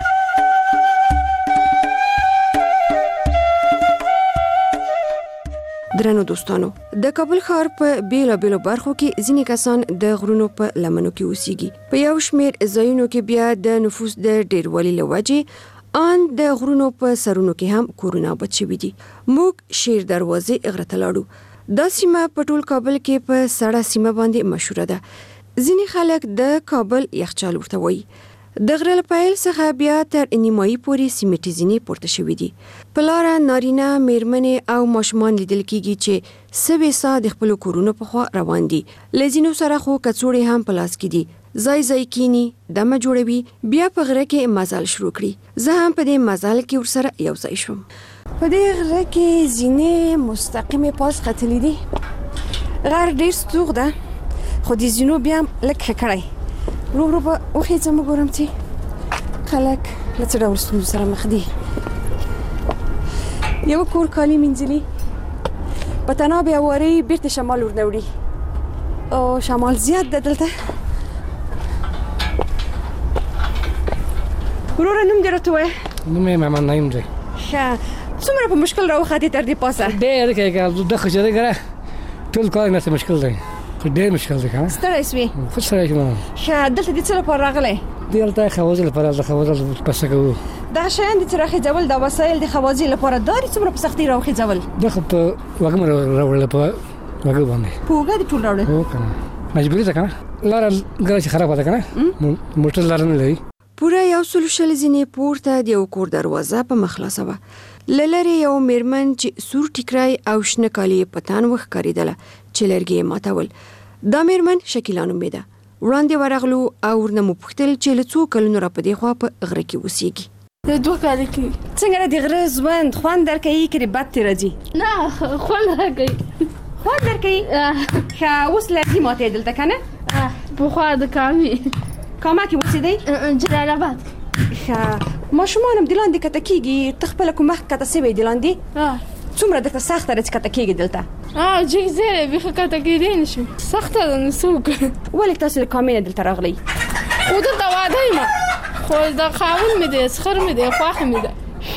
درنو دوستانو د کابل ښار په بیلابیلو برخو کې ځینې کسان د غرونو په لمنو کې اوسېږي. په یو شمېر ځایونو کې بیا د نفوس د ډېروالي له وجې ان د غرونو په سرونو کې هم کورونه آباد شوي دي. موږ شیر دروازې غره ته لاړو. دا سیمه په ټول کابل کې په سړه سیمه باندې مشهوره ده. ځینې خلک د کابل یخچال ورته وایي. د غره له پیل څخه بیا تر نیمایي پورې سیمټي زینې پورته شوي دي. په لاره نارینه میرمنې او ماشومان لیدل کېږي چې سوي سا د خپلو کورونو په خوا روان دي. له ځینو سره خو کڅوړې هم په لاس کې دي. ځای کینی دمه جوړوي بیا په غره کې مزل شروع کړي. زه هم په دې مزل کې ورسره یو ځای شوم. په دې غره کې زینې مستقیمه پاس ختلې دي. غر ډېر ستوغ ده خو د زینو بیا لږ ښه کړی. رو به وخیځم وګورم چې خلک له څه ډول ستونزو سره مخ دي. یو کور کالي مینځلي په تناب هوارۍ بیرته شمال ورنه وړي. او شمال زیات ده دلته. ورور نوم دې راته وایه. نوم یې محمد نعیم دی. ښه څومره په مشکل راوختې تر دې پاسه؟ ډېر کې د خو چې دی کنه ټول کار نه مشکل دی، ډېر مشکل دی کنه. ستړی سوې؟ خو ستړی شوم. ښه دلته دې څه لپاره راغلی؟ دلته خوازي لپاره د خوازل پسه کوو. دا شیان دي چې راخېځول دا وسایل د خوازي لپاره داري څومره په سختۍ راخېځول؟ دا خو په وګم راوړل په وګم باندې. په وګه دې ټول راوړل؟ هو کنه مجبوري ده کنه. لاره ګرځي خراب ده کنه. موټر لاره نه لري. پوره 100 ځینې پورته د یو کور دروازه په مخ خلاصه وه. له لرې یو میرمن چې سور ټیکری او شنه کالي یې په تن وښکارېدله چې لرګي یې ماتول. دا میرمن شکیلا نومېده. وړاندې ورغلو او ورنه مو پوښتل چې له څو کلونو را په دې خوا په غره کې اوسېږي. د 2 کاله کې. څنګه د غره ژوند خوند درکوي که بد ترې راځي؟ نه خوند راکوي. خوند درکوي؟ ښه اوس لرګي ماتې دلته که نه؟ پخوا د کامې. کاما کې اوسېدی؟ جلال آباد. ښه ماشومان هم د لاندې کته کېږي. ته خپله کوم وخت کته سوی د لاندې؟ څومره درته سخته ده چې کته کېږي دلته؟ جګ ځای دی بیخي کته کېدی نه شم. سخته ده نو څه وکړو. ولې تاسو د کامې نه دلته راغلی؟ خو دلته واده یم خو د خاوند مې دی سخر مې دی خوښه مې ده.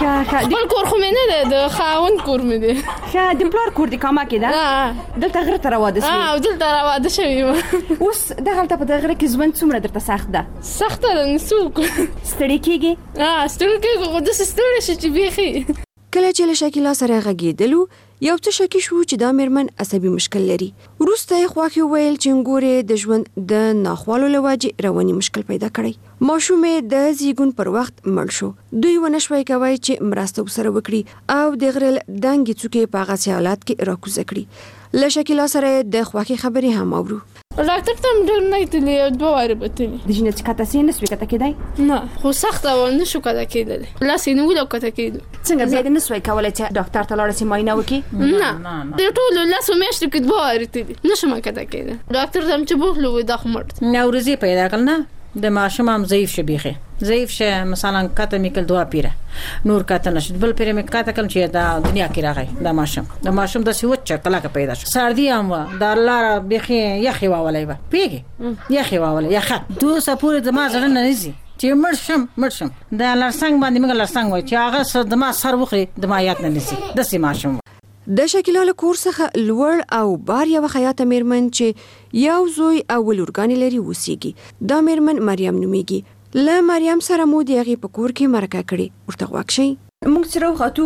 خپل کور خو مې نه دی د خاوند کور مې دی. ښه د پلار کور د کاما کې ده؟ دلته غره ته راواده سوې؟ او دلته راواده شوې یم. اوس دغلته په دغه غره کې ژوند څومره درته سخت ده؟ سخته ده نو څه وکړو. ستړې کېږې؟ ستړې کېږو خو داسې ستړې شي چې بیخي. کله چې له شکیلا سره غږېدلو یو څه شکي شو چې دا میرمن عصبي مشکل لري. وروسته یې خواښې وویل چې ګورې د ژوند د ناخوالو له وجې رواني مشکل پیدا کړی. ماشوم یې د زیږون پر وخت مړ شو. دوی ونه شوی کوی چې مرسته ورسره وکړي او د غره دنګې څوکې په هغسې حالات کې راکوزه کړي. له شکیلا سره د خواښې خبرې هم اورو. ډاکټر ته هم ډېر نه تللی 2 وارې به تللی. د ژینې چې کته سې نه سوې کته کېدی؟ نه خو سخته وه نه شو کته کېدلی. لاس یې نیولو او کته کېدو. څنګه بیا دې نه سوی کولی چې ډاکټر ته لاړه سې معاینه وکړي؟ نه د ټولو 10 میاشتو کې 2 وارې تللی نه شم کته کېدی. ډاکټر ته هم چې بوتلو وایي دا خو مړ دی. نوروزي پیدا کړل نه د ماشوم هم ضعیف شه بیخي ضعیف شه. مثلا کته میکل 2 پیره نور کته نشد بل پیره میکل کته کل چې دا دنیا کې راغی. د ماشوم د سوچ کله کې پیدا شو. سردی هم د الله بیخي یخي واولای به پیګي یخي واولای یخه 2 سپورې د ما زړه نه نزي چې مړ شم د لړسنګ باندې موږ لړسنګ وای چې هغه د ما سر وخري د ما یاد نه نزي د سي ماشوم. د شکیلا له کور څخه لوړ او بار یوه خیاطه میرمن چې یو زوی او ولورګانې لري اوسېږي. دا میرمن مریم نومیږي. له مریم سره مو د هغې په کور کې مرکه کړې. ورته غوږ شئ. موږ چې راوخوتو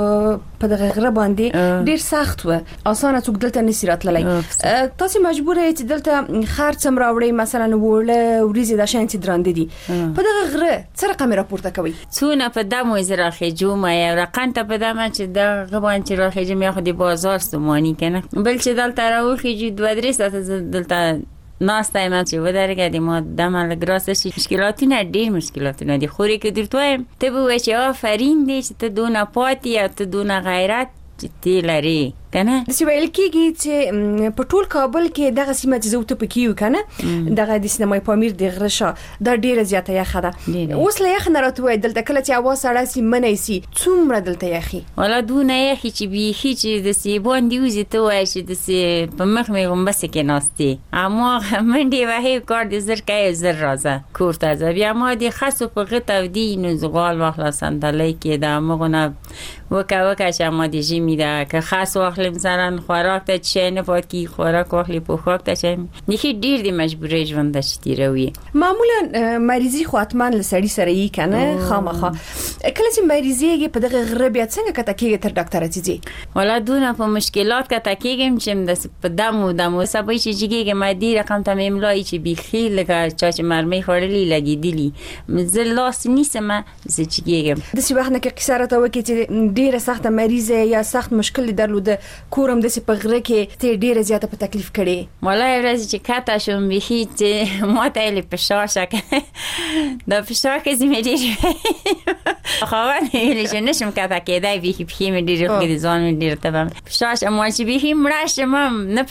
په دغه غره باندې ډېر سخت و. اسانه څوک دلته نشي راتللی. تاسې مجبوره یې چې دلته خرڅ هم راوړئ مثلا وړه وریځې دا شیان چې درانده دي. په دغه غره څه رقم یې راپورته کوئ؟ څونه په دم زه راخېجوم یو رقم ته په دمه چې دغه باندې چې راخېجم یا خو د بازار ستوماني که نه بل چې دلته راوخېجو 2-3 ساعته زه دلته ناسته یم چې ودرېږه د ما دمه لږ راسته شي. مشکلاتونه ډېر مشکلاتونه دي. خو که درته وایم ته به وایې چې آفرین دی چې ته دونه پاتې او ته دونه غیرت چې ته لرې که نه. داسې ویل کېږي چې په ټول کابل کې دغه سیمه چې زه ورته پکې یو که نه دغه د سینمای پامیر د غره شا دا ډېره زیاته یخه ده. اوس له یخ نه راته ووایه دلته کله چې هوا سړه سي منی سي څومره دلته یخي؟ والا دونه یخي چې بیخي چې داسې باندې وځي ته وایې چې داسې په مخ مې غومبسې کې ناستې هماغه منډې وهې کار دې زر کوې زر راځه کور ته ځه. بیا ما د خسو په غه تودي نو زغال واخله صندلی کې د همغونه وکه چې ما د ژمي ده که خس واخله مثلا خوراک ته چی نه پات کی خوراک واخلی پوښاک ته چی نخي ډیر د مجبورې ژوند د تیروي. معمولا مریضي خو اتمان لسړی سره یې کنه خامخا کله چې مریضیږي په دغه غره بیا څنګه کته کېږي تر ډاکټر ته ځي؟ ولا دونه په مشکلات کته کېږم چې د په دمو سبا چې جګیږي مادي رقم ته مملای چې بيخي لګه چا چې مرمي خورلې لګیدلی زه لاس نیسم زه جګیږم. د سی وخت نه کې قصاره ته وکړي چې ډیره سخت مریضه یا سخت مشکل درلوده کورم د سی په غره کې ته ډیره زیاته په تکلیف کړي. ولا ورځ چې کته شوم بيخي چې ماته له پښاشه د پښاکه زمې ډیر خوان هیله چې نشم کته کېدای بيخي په مې ډیر خو دې ځان مې ډیر ته پښاشه مو چې بيخي مړاشم نه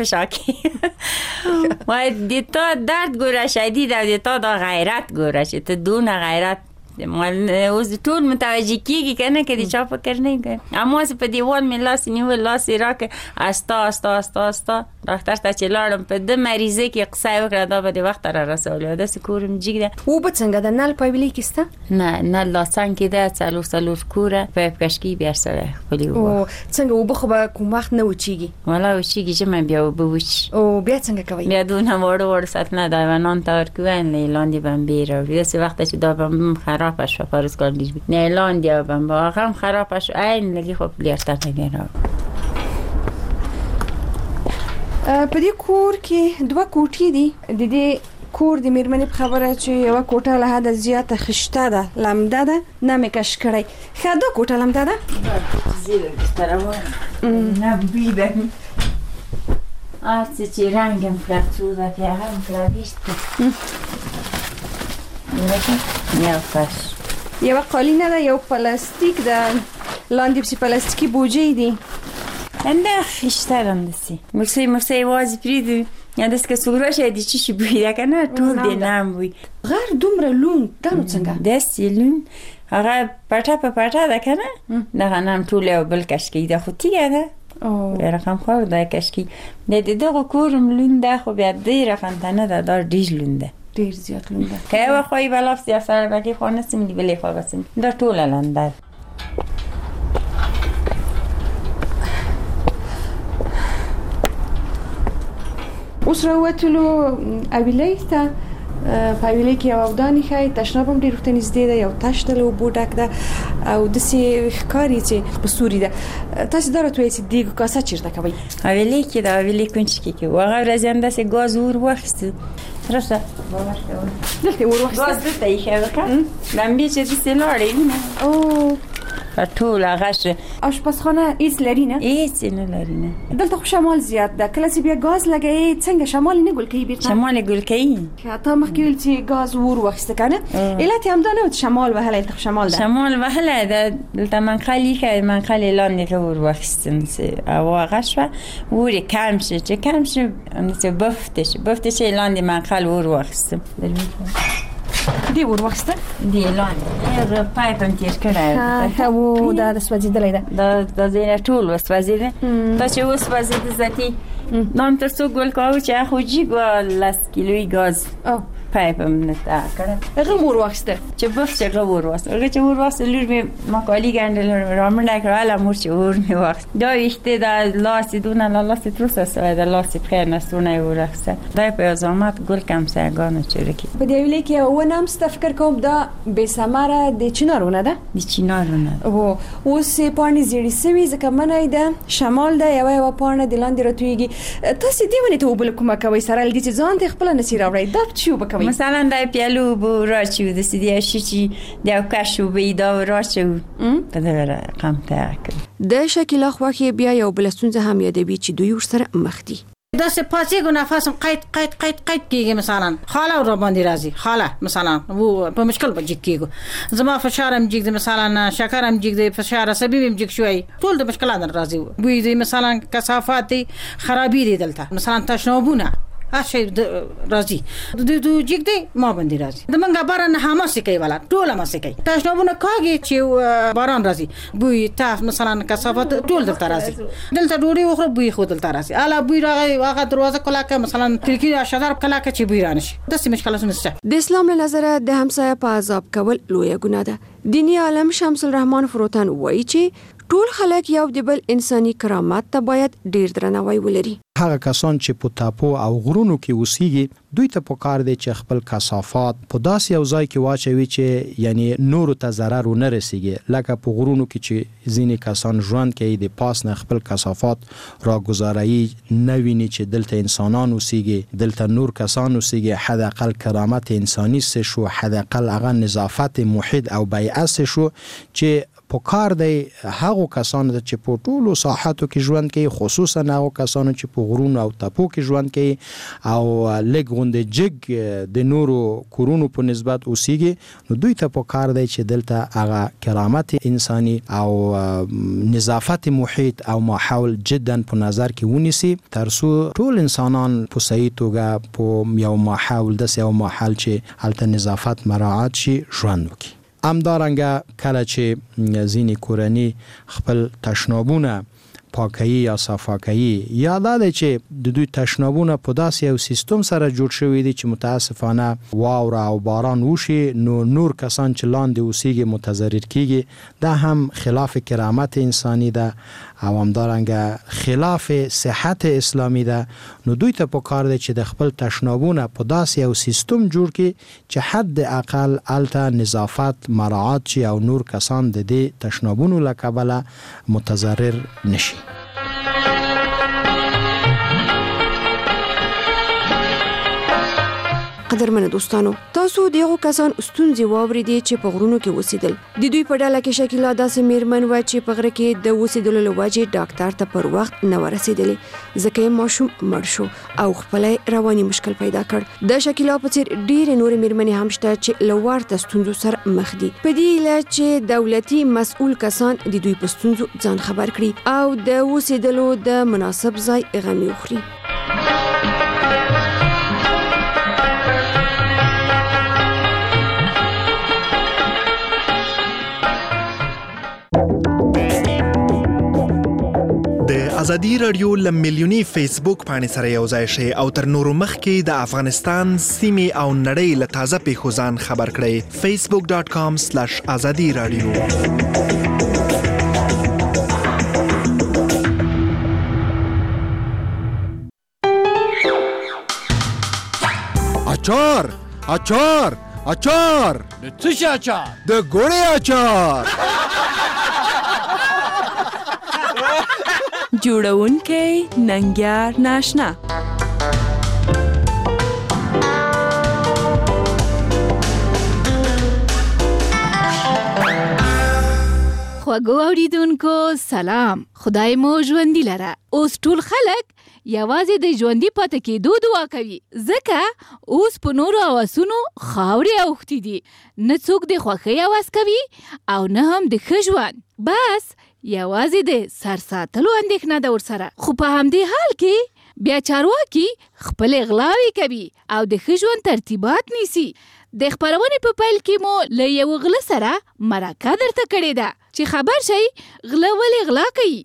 پښاکي وای دې ته درد ګوره شدید او دې ته دا غیرت ګوره چې ته دونه غیرت اوس ټول متوجه کیږي کنه کې دې چا فکر نه کوي. اما په دیوال مې لاس نیول لاس راکه استا ډاکټر ته چې لاړم په د مریضه کې قصه وکړه دا به د وخت را رسول دا سکورم جګده او به څنګه د نل پایبلی کېسته نه لا څنګه ده څلور کوره په کشکی بیا سره خپل او څنګه او خو به کوم وخت نه وچیږي ولا وچیږي چې من بیا وبوچ او بیا څنګه کوي بیا دونه وړ ساتنه دا ونان تور کوین لاندې بم بیره داسې وخت چې دا بم خراب شو فرض کړئ نه لاندې بم واقعا خراب شو عین لګي خو لیرته نه په دې کور کې دوه کوټې دي د دې کور د میرمنې په خبره چې یو کوټه له حد زیاته خشته ده لمده ده نه مې کش کړی ښه دا کوټه لمده ده زیره سترمه نه بیده آرڅ چې رنگم کړو دا که هم کلاویشت یو فرش یو قالینه ده یو پلاستیک ده لاندې پسې پلاستیکي بوجې دي انده خشترم دستی مرسی وازی پریدو یا دست که سوگراشه دی چیشی بویده کنه طول دی نام بوی غیر دومره لون دانو څنګه دستی لون هغه پټه په پټه ده کنه دغه نام طول او بل کشکی ده خو تیگه ده رقم خواه ده کشکی ده دغه کورم لون ده خو بیا دی رقم تنه ده دار دیج لون ده دیر زیاد لون ده که او خواهی بلافت یا سر بکی خواه نستیم دی بلی خواه بسیم ده طول لون ده اوس راوتلو اویلی ته په اویلی کې یو اودانې ښایي تشناب هم ډېر ورته نږدې ده یو تش ده له اوبو ډک ده او داسې ښکاري چې په سوري ده تاسې دا راته وایئ چې دیګ کاسه چېرته کوئ اویلی کې د اویلی کونج کې کوو هغه ورځې همداسې ګاز اور واخیستو راشه باور کوه دلته اور واخیسته ګاز دلته ایښی وکړه لمبې چې داسې لاړې وینه ټول هغه آشپزخانه هیڅ لري نه هیڅ نه لري نه دلته خو شمال زیات ده کله چې بیا ګاز لګوي څنګه شمال نه ګل کوي بیرته شمال ګل کوي تا مخکې ویل چې ګاز ور واخیسته کنه علت هم دا نه و شمال وهله دلته شمال ده شمال وهله ده دلته منقلی که منقلی لاندې ور واخیستم او هغه شوه ور کم شه چې کم شه بفتش لاندې منقل ور واخیستم دی ور واخیسته دی لاندې پایپ هم تیر کړی او دا سوځېدلی ده دا ځینې ټول وسوځېده دا چې وسوځېده ذاتي نام تر څو ګل کاوه چې خو جیګ 10 کیلویي ګاز پایپ هم نته کړه هغه ور واخیسته چې بف چې هغه ور واخیسته هغه چې ور واخیسته لور مې مکالي ګنډل رامنډه کړه مور چې ور مې واخیست دا ویشته دا لاس دونه لاس تروسه سوی دا لاس په نسونه ور واخیسته دا په زحمت ګل کم سرګانو چورکی په دی ویلې کې و نام ستفکر کوم دا به ثمره د چینارونه ده د چینارونه او اوس پانی زیړی سوي ځکه منای ده شمال ده یو پانه د لاندې راتويږي تاسو دی ونه ته وبل کومه کوي سره لدی چې ځان ته خپل نصیر اوري دا چې وبکوي مثلا دا پیالو بو راچو د سیدی شي دا کاشو به دا راچو په دا رقم ته د شکل اخواخي بیا یو بلستون هم یادوي چې دوی ورسره مخ دي دا سه پاتې ګو نفسم قید کیږي مثلا خاله رو باندې راځي خاله مثلا وو په مشکل بجې کیږي زما فشارم جګ مثلا شکرم جګ فشار عصبي جګ شوي ټول د مشکلات راځي وې دې مثلا کثافات خرابې دي دلته مثلا تشنابونه هاشي راځي د جګ دی ما باندې راځي د منګه باران هم سکي ولا ټول ما سکي تشنابونه کاږي چې باران راځي بوی تاف مثلا کثافات ټول دلته راځي دلته ډوډۍ وخره بوی خو دلته راځي الا بوی راغی واغه دروازه کلاکه مثلا کړکۍ شدار کلاکه چې بوی رانشي د سیمه مشکلات نشته د اسلام له نظره د همسایه په عذاب کول لویه ګناه ده دینی عالم شمس الرحمن فروتان وایي چې ټول خلک یو د بل انساني کرامت ته باید ډیر درناوی ولري هغه کسان چې په تاپو او غرونو کې اوسېږي دوی ته پکار دی چې خپل کثافات په داسې یو ځای کې واچوي چې یعنی نور ته ضرر ونه رسیږي لکه په غرونو کې چې ځینې کسان ژوند کوي د پاس نه خپل کثافات راګزاري نه ویني چې دلته انسانان اوسېږي دلته نور کسان اوسېږي حداقل کرامت انساني سه شو حداقل هغه نظافت محیط او بیعه شو چې پکار دی هغه کسانو چې په ټولو ساحاتو کې ژوند کوي خصوصا هغه کسانو چې په غرونو او تپو کې ژوند کوي او لږ غونډه جګ د نورو کورونو په نسبت اوسېږي نو دوی ته پکار دی چې دلته هغه کرامت انساني او نظافت محیط او ماحول جدا په نظر کې ونیسي ترڅو ټول انسانان په صحیح توګه په یو ماحول د یو ماحول چې هلته نظافت مراعات شي ژوند وکړي همدارنګه کله چې ځینې کورنۍ خپل تشنابونه پاکي یا صفاکي یا دا چې د دوی تشنابونه په داسې یو سیستم سره جوړ شوی دي چې متاسفانه واوره او باران وشي نو نور کسان چې لاندې اوسېږي متضرر کیږي دا هم خلاف کرامت انساني ده او همدارنګه خلاف صحت اسلامي ده نو دوی ته پکار دی چې د خپل تشنابونه په داسې یو سیستم جوړ کړي چې حد اقل الته نظافت مراعات شي او نور کسان د دې تشنابونو له کبله متضرر نشي. قدرمن دوستانو تاسو دغه کسان ستونزې واوریدي چې په غرونو کې وسیدل د دوی په ډله کې شکیلا داسې میرمن و چې په غره کې د وسیدلو لوجه ډاکټر ته پر وخت نه ورسېدلې ځکه ماشوم مړ شو او خپل رواني مشکل پیدا کړ. د شکیلا په څیر ډېر نور میرمنې هم شته چې لوړ ستونزو سره مخ دي په دې اله چې دولتي مسؤل کسان د دوی په ستونزو ځان خبر کړي او د وسیدلو د مناسب ځای غمي وخوري. ازادي رادیو لملیونی فیسبوک باندې سره یو ځای شي او تر نورو مخکې د افغانستان سیمې او نړۍ له تازه پیښو ځان خبر کړئ. facebook.com/azadi radio. اچار اچار اچار د څه شي اچار؟ د ګوړې اچار. جوړونکی ننګیار ناشنا. خوږو اوریدونکو سلام، خدای مو ژوندي لره. اوس ټول خلک یوازې د ژوندي پاتې کېدو دعا کوي ځکه اوس په نورو اواسونو خاورې اوښتې دي. نه څوک د خوښۍ اواز کوي او نه هم د ښه ژوند، بس یوازې د سر ساتلو اندېښنه ده ورسره. خو په همدې حال کې بیا چارواکي خپل غلاوې کوي او د ښه ژوند ترتیبات نیسي. د خپرونې په پیل کې مو له یو غله سره مرکه درته کړې ده چې خبر شئ غله ولې غلا کوي.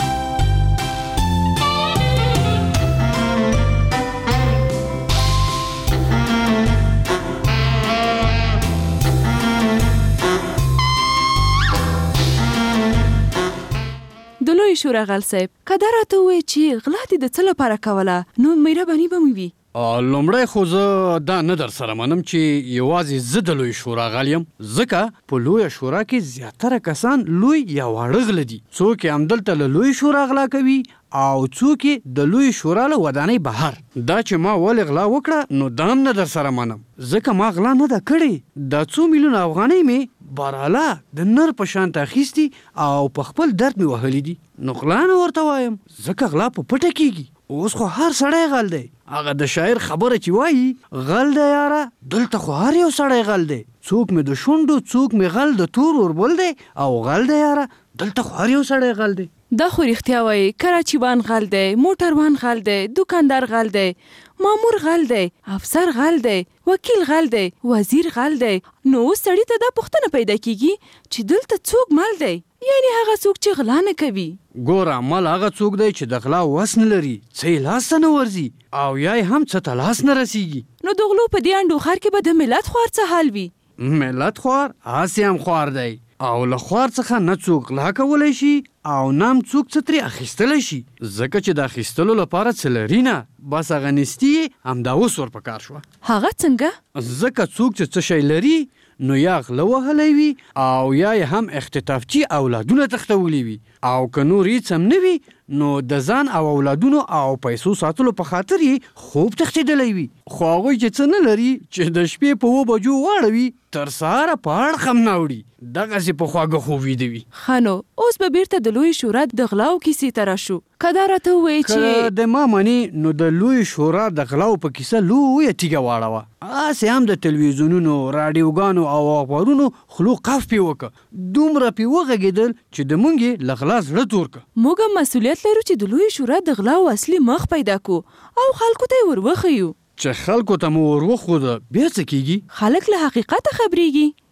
د لوی شورا غل صاحب کدا راته وې چې غلا دې د څه لپاره کوله نو مهرباني به مې وي. لومړی خو زه دا نه در سره منم چې یوازې زه د لوی شورا غل یم، ځکه په لویه شورا کې زیاتره کسان لوی یا واړه غله دي. څوک یې همدلته له لوی شورا غلا کوي او څوک یې د لوی شورا له ودانۍ بهر. دا چې ما ولې غلا وکړه نو دا هم نه در سره منم، ځکه ما غلا نه ده کړې. دا 2 میلیونه افغانۍ مې باراله د نر په شان اخیستي او په خپل درد مې وهلي دي. نو غلا نه ورته وایم ځکه غلا په پټه کېږي. اوس خو هر سړی غل دی. هغه د شاعر خبره چې وایي غل دی یاره، دلته خو هر یو سړی غل دی. څوک مې د شونډو څوک مې غل د تور وربل دی او غل دی یاره، دلته خو هر یو سړی غل دی. دا خو رښتیا وایي، کراچیوان غل دی، موټروان غل دی، دکاندار غل دی، مامور غل دی، افسر غل دی، وکیل غل دی، وزیر غل دی. نو سړی ته دا پوښتنه پیدا کیږي چې دلته څوک مال دی، یعنی هغه څوک چې غلا نه کوي. ګوره مال هغه څوک دی چې د غلا وس نه لري، څه یې لاس ته نه ورځي او یا یې هم څه ته لاس نه رسیږي. نو د غلو په دې انډو خار کې به د ملت خوار څه حال وي؟ ملت خوار هسې هم خوار دی او له خوار څخه نه څوک غلا کولی شي او نه هم څوک څه ترې اخیستلی شي، ځکه چې د اخیستلو لپاره څه لري نه، بس هغه نیستي یې همدا اوس ورپکار شوه. هغه څنګه؟ ځکه څوک چې څه شی لري نو یا غله وهلی وي او یا یې هم اختطافچي اولادونه تښتولی وي او که نور هیڅ هم نه وي نو د ځان او اولادونو او پیسو ساتلو په خاطر یې خوب تښتېدلی وي. خو هغوی چې څه نه لري چې د شپې په 2 بجو واړوي تر سهاره په اړخ هم نه وړي، دغسې په خواږه خوب ویده وي. ښه نو اوس به بیرته د لوی شورا د غلاو کیسې ته راشو. که دا راته ووایي چې د ما مني نو د لوی شورا د غلاو په کیسه لویه تیږه واړوه. هسې هم د تلویزیونونو راډیوګانو او اخبارونو خلو قف پې وکړه، دومره پې وغږېدل چې د مونږ یې له غلا زړه تور کړه. موږ هم مسؤلیت لرو چې د لوی شورا د غلاو اصلي مخ پیدا کو او خلکو ته یې ور وښیو. چې خلکو ته مو ور وښوده بیا څه کېږي؟ خلک له حقیقته خبرېږي.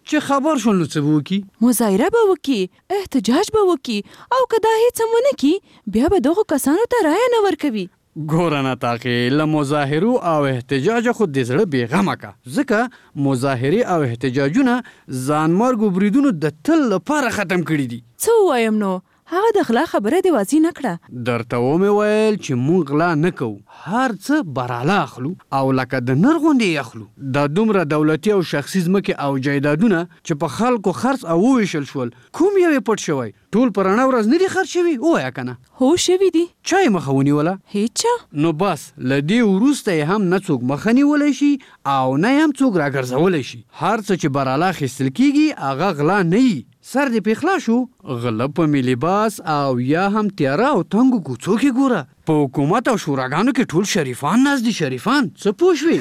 چې خبر شول نو څه به وکړي؟ مظاهره به وکړي، احتجاج به وکړي، او که دا هیڅ هم ونه کړي بیا به دغو کسانو ته رایه نه ورکوي. ګوره نطاقې، له مظاهرو او احتجاجه خو د زړه بېغمه که، ځکه مظاهرې او احتجاجونه ځانمرګو بریدونو د تل لپاره ختم کړي دي. څه ووایم نو؟ هغه د غلا خبره دې واضح نه کړه. درته ومې ویل چې مونږ غلا نه کوو، هر څه براله اخلو او لکه د نر غوندې اخلو. دا دومره دولتي او شخصي ځمکې او جایدادونه چې په خلکو خرڅ او وویشل شول، کوم یو یې پټ شوی؟ ټول په رڼا ورځ نه دي خرڅ شوي؟ ووایه که نه. هو شوي دي. چا یې مخه ونیوله؟ هیچا. نو بس له دې وروسته یې هم نه څوک مخه نیولی شي او نه یې هم څوک راګرځولی شي. هر څه چې براله اخیستل کېږي هغه غلا نه وي. سر دې پیخلا شو، غله په ملي باس او یا هم تیاره او تنګو کوڅو کې ګوره. په حکومت او شوراګانو کې ټول شریفان ناست دي. شریفان څه پوه شوې؟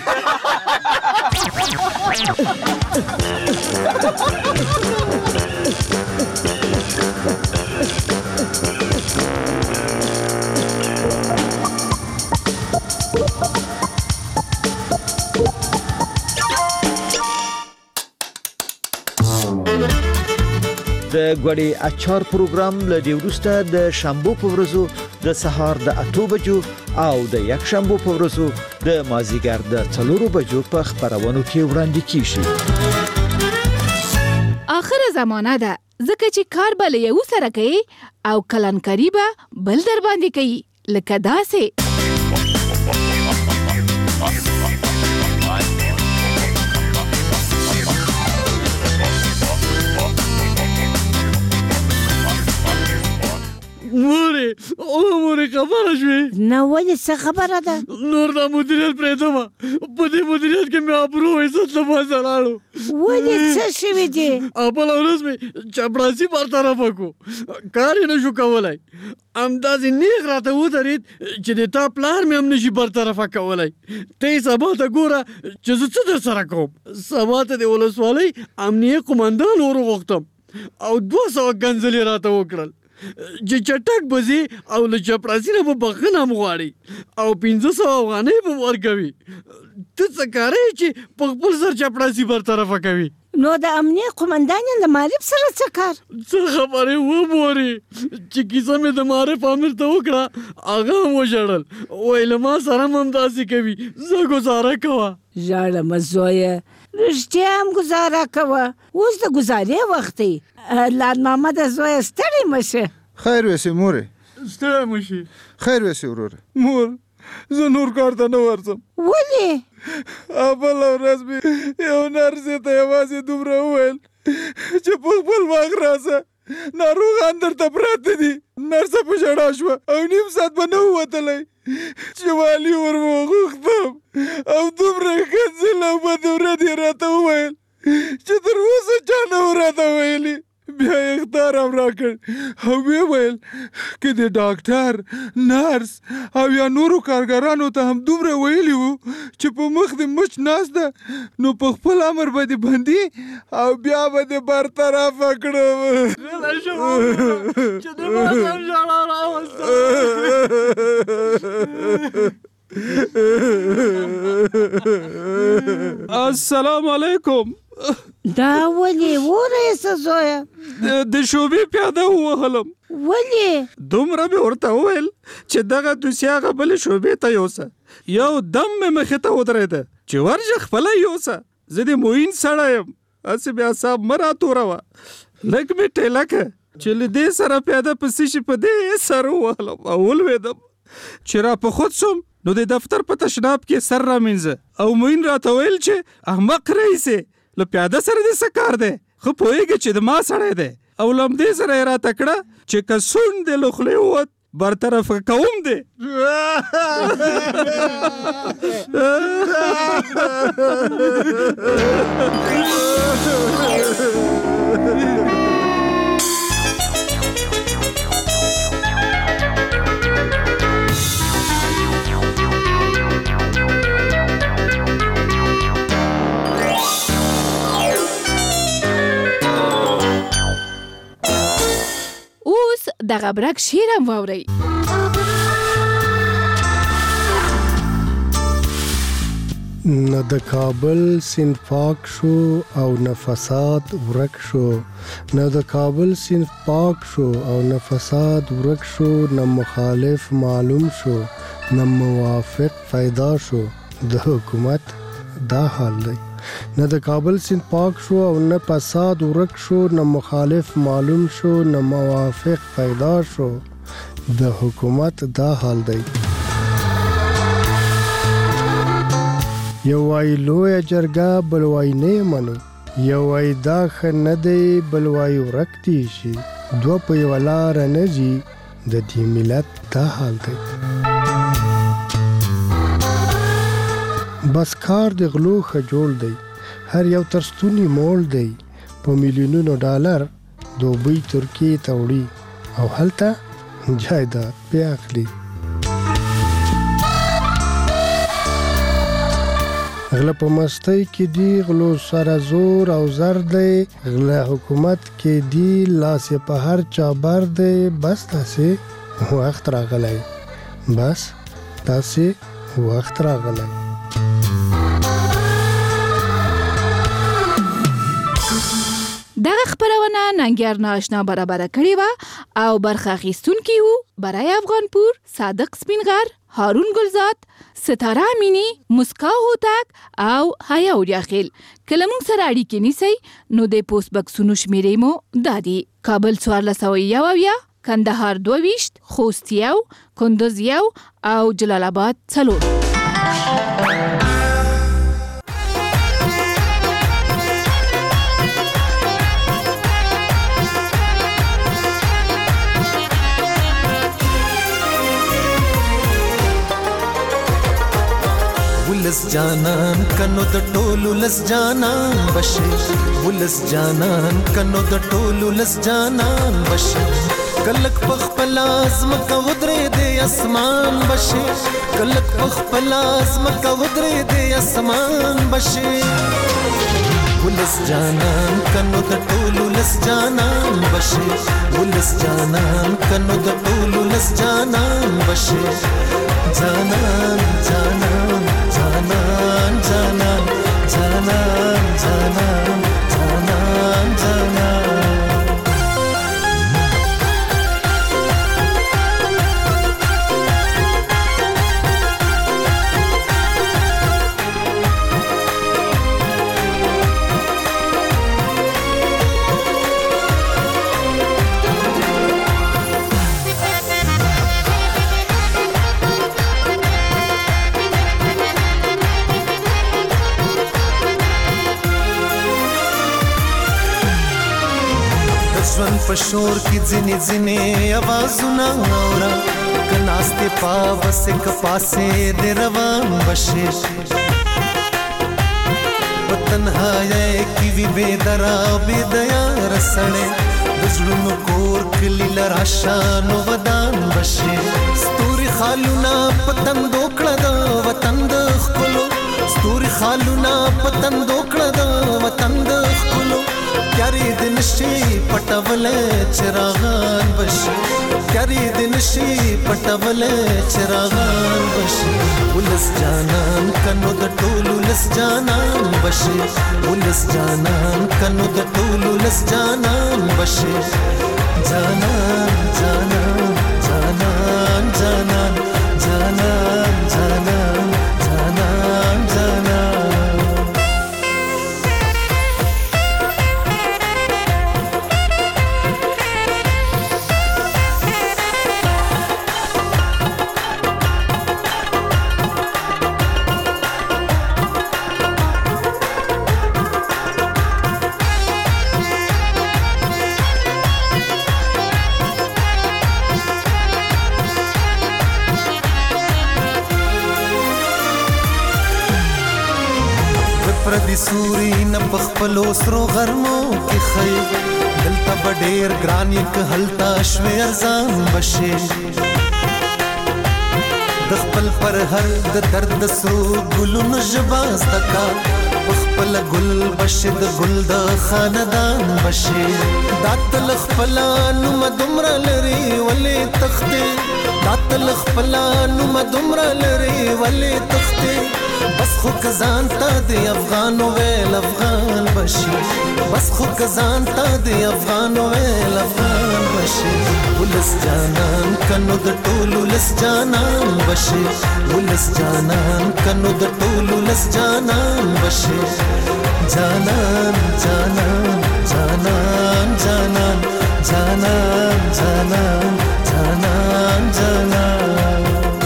د ګوړې اچار پروګرام له دې وروسته د شنبه په ورځو د سهار د 8 بجو او د یک شنبه په ورځو د مازیګر د 4 بجو په خبرونو کې وړاندې کیږي. اخر زمانہ ده، ځکه چې کار به له یو سره کوي او کلنکاري به بل در باندې کوي، لکه داسې. مورې خبره شوې؟ نه ولې څه خبره ده؟ نور دا مدیریت پرېږدمه، په دې مدیریت کې مې ابرو عزت له منځه لاړو. ولې څه شوي دي؟ بله ورځ مې چپړاسي برطرفه کړو، کار یې نه شو کولی. همداسې نیغ راته ودرېد چې د تا پلار مې هم نشي برطرفه کولی. ته یې سبا ته ګوره چې زه څه در سره کوم. سبا ته د ولسوالۍ امنیه قمندان وروغوښتم او 200 ګنځلې راته وکړل چې چټک بځي او له چپړاسي نه به بخښنه هم غواړي او 500 افغانۍ به ورکوي. ته څه کاری چې په خپل سر چپړاسي برطرفه کوي؟ نو د امنیه قمندان له معرف سره څه کار؟ څه خبرې ومورې چې کیسه مې د معرف امیر ته وکړه، هغه هم وژړل، وایي له ما سره هم همداسې کوي، زه ګزاره کوه. ژاړه مه زویه، رښتیا هم ګزاره کوه، اوس د ګزارې وخت دی. لال محمد زویه ستړی مه شه. خیر ویسې مورې. ستړی مه شي. خیر ویسې وروره. مور زه نور کار ته نه ورځم. ولې؟ بله ورځ مې یو نرسې ته یوازې دومره وویل چې په خپل وخت راسه، ناروغان درته پراته دي. نرسه په ژړا شوه او نیم ساعت به نه ووتلی چې والي ور وغوښتم او دومره ښکنځل او بدورد یې راته وویل چې تر اوسه چا نه و راته ویلي. بیا یې اخطار هم راکړ او ویې ویل که د ډاکټر، نرس او یا نورو کارګرانو ته هم دومره ویلي وو چې په مخ دې مچ ناست ده نو په خپل امر به دې بندي او بیا به دې برطرفه کړم. السلام علیکم. دا ولې ورسه زویه؟ د شوبې پیاده ووهلم. ولې؟ دومره مې ورته وویل چې دغه دوسیه هغه بلې شوبې ته یوسه. یو دم مې مخې ته ودرېده چې ورشه خپله یوسه، زه د موین سړی یم، هسې بیا صاحب مه راتوروه. لږ مې ټېله که چې له دې سره پیاده پسې شي، په دې سر ووهلم او ولوېدم. چې را په خود شوم نو د دفتر په تشناب کې سر رامینځه او موین راته ویل چې احمق رئیسې، له پیاده سره دې څه کار دی؟ خو پوهېږې چې د ما سړی دی. او لمدې سره یې راته کړه چې که سونډ دې له خولې ووت برطرف کوم دی. دغه برک شعر هم واورئ. نه د کابل سیند پاک شو او نه فساد ورک شو، نه د کابل سیند پاک شو او نه فساد ورک شو، نه مخالف معلوم شو نه موافق پیدا شو، د حکومت دا حال دی. نه د کابل سیند پاک شو او نه فساد ورک شو، نه مخالف معلوم شو نه موافق پیدا شو، د حکومت دا حال دی. یو وای لوی جرګه بل وای نه منو، یو وای دا ښه نه دی بل وای ورک دی شي، دوه په یوه لاره نه ځي، د دې ملت دا حال دی. بس کار د غلو ښه جوړ دی، هر یو تر ستوني موړ دی، په میلیونونو ډالر دوبۍ ترکیې ته وړي او هلته جایداد پې اخلي. غله په مستی کې دی، غلو سره زور او زر دی، غله حکومت کې دی، لاس په هر چا بر دی. بس تاسې وخت راغلی، بس تاسې وخت راغلی. دغه خبرونه ننګیار ناشنا برابر کړی و او برخه اخیستونکي وو برای افغانپور، صادق سپینغر، هارون گلزاد، ستاره امینی، مسکا هوتک او حیا اوریاخیل. کله موږ سره اړیکې نیسئ نو د پوسټ بکسونو شمیرې مو دا دي: کابل 1401، کندهار 22، خوست 1، کندوز 1 او جلال آباد 4. ولس جانان کنو د ټولو لس جانان بشي، ولس جانان کنو د ټولو لس جانان بشي، کلک پخپل ازمکه ودرې د اسمان بشي، کلک پخپل ازمکه ودرې د اسمان بشي. ولس جانان کنو د ټولو لس جانان بشي، ولس جانان کنو د ټولو لس جانان بشي. جانان جانان جانان جانان جانان جانان جانان جانان. ژوند په شور کې ځینې ځینې اوازونه اورم، که ناستې پاوسې که پاسې د روان بشي، په تنهایۍ کې وي بې دره او بې دیاره سړی، د زړونو کور کلي له راشه نو ودان بشي. ستوري خالونه په تندو کړه د وطن د ښکلو، ستوري خالونه په تندو کړه د وطن د ښکلو، پیاری د نشي پټولې چراغان بشي، پیاری د نشي پټولې چراغان بشي. ولس جانان کنو د ټولو لس جانان بشي، ولس جانان کنو د ټولو لس جانان بشي. جانان جانان جانان جانان جانان جانان جانان جانان. پردي سوري نه بخپلو سرو غرمو کې خي، دلته بډیر ګران یک هلتا شوي ارزان بشي، د خپل پر هر د درد سرو ګلونو ژباز دکا، خپل ګل بشي د ګل د خاندان بشي. داتل خپل نو مدمر لري ولې تخته، داتل خپل نو مدمر لري ولې تخته، بس خو کزان تا د افغان ویل افغان بشي بس خو کزان تا د افغان ویل افغان بشي ولس جانان کنو د ټولو لس جانان بشي ولس جانان کنو د ټولو لس جانان بشي جانان جانان جانان جانان جانان جانان جانان جانان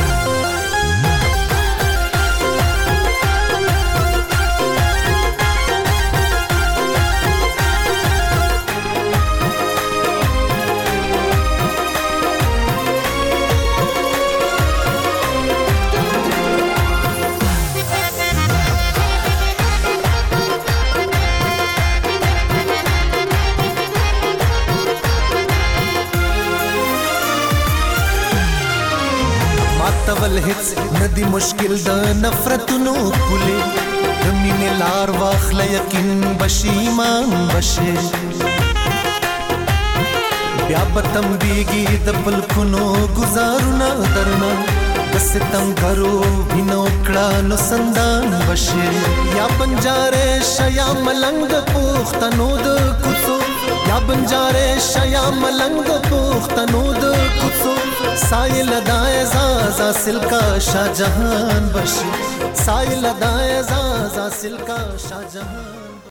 تول هیڅ ندی مشکل د نفرتونو پولې د مینې لار واخله یقین بشي ایمان بشي بیا به تمبیږي د پلکونو ګزارونه درنه د ستمګرو وینو کړه نو سندان بشي یا بنجارې شیا ملنګ د پښتنو د کوڅو یا بنجارې شیا ملنګ د پښتنو د کوڅو سایل دای زازا سلکا شاهجهان بشي سایل دای زازا سلکا شاهجهان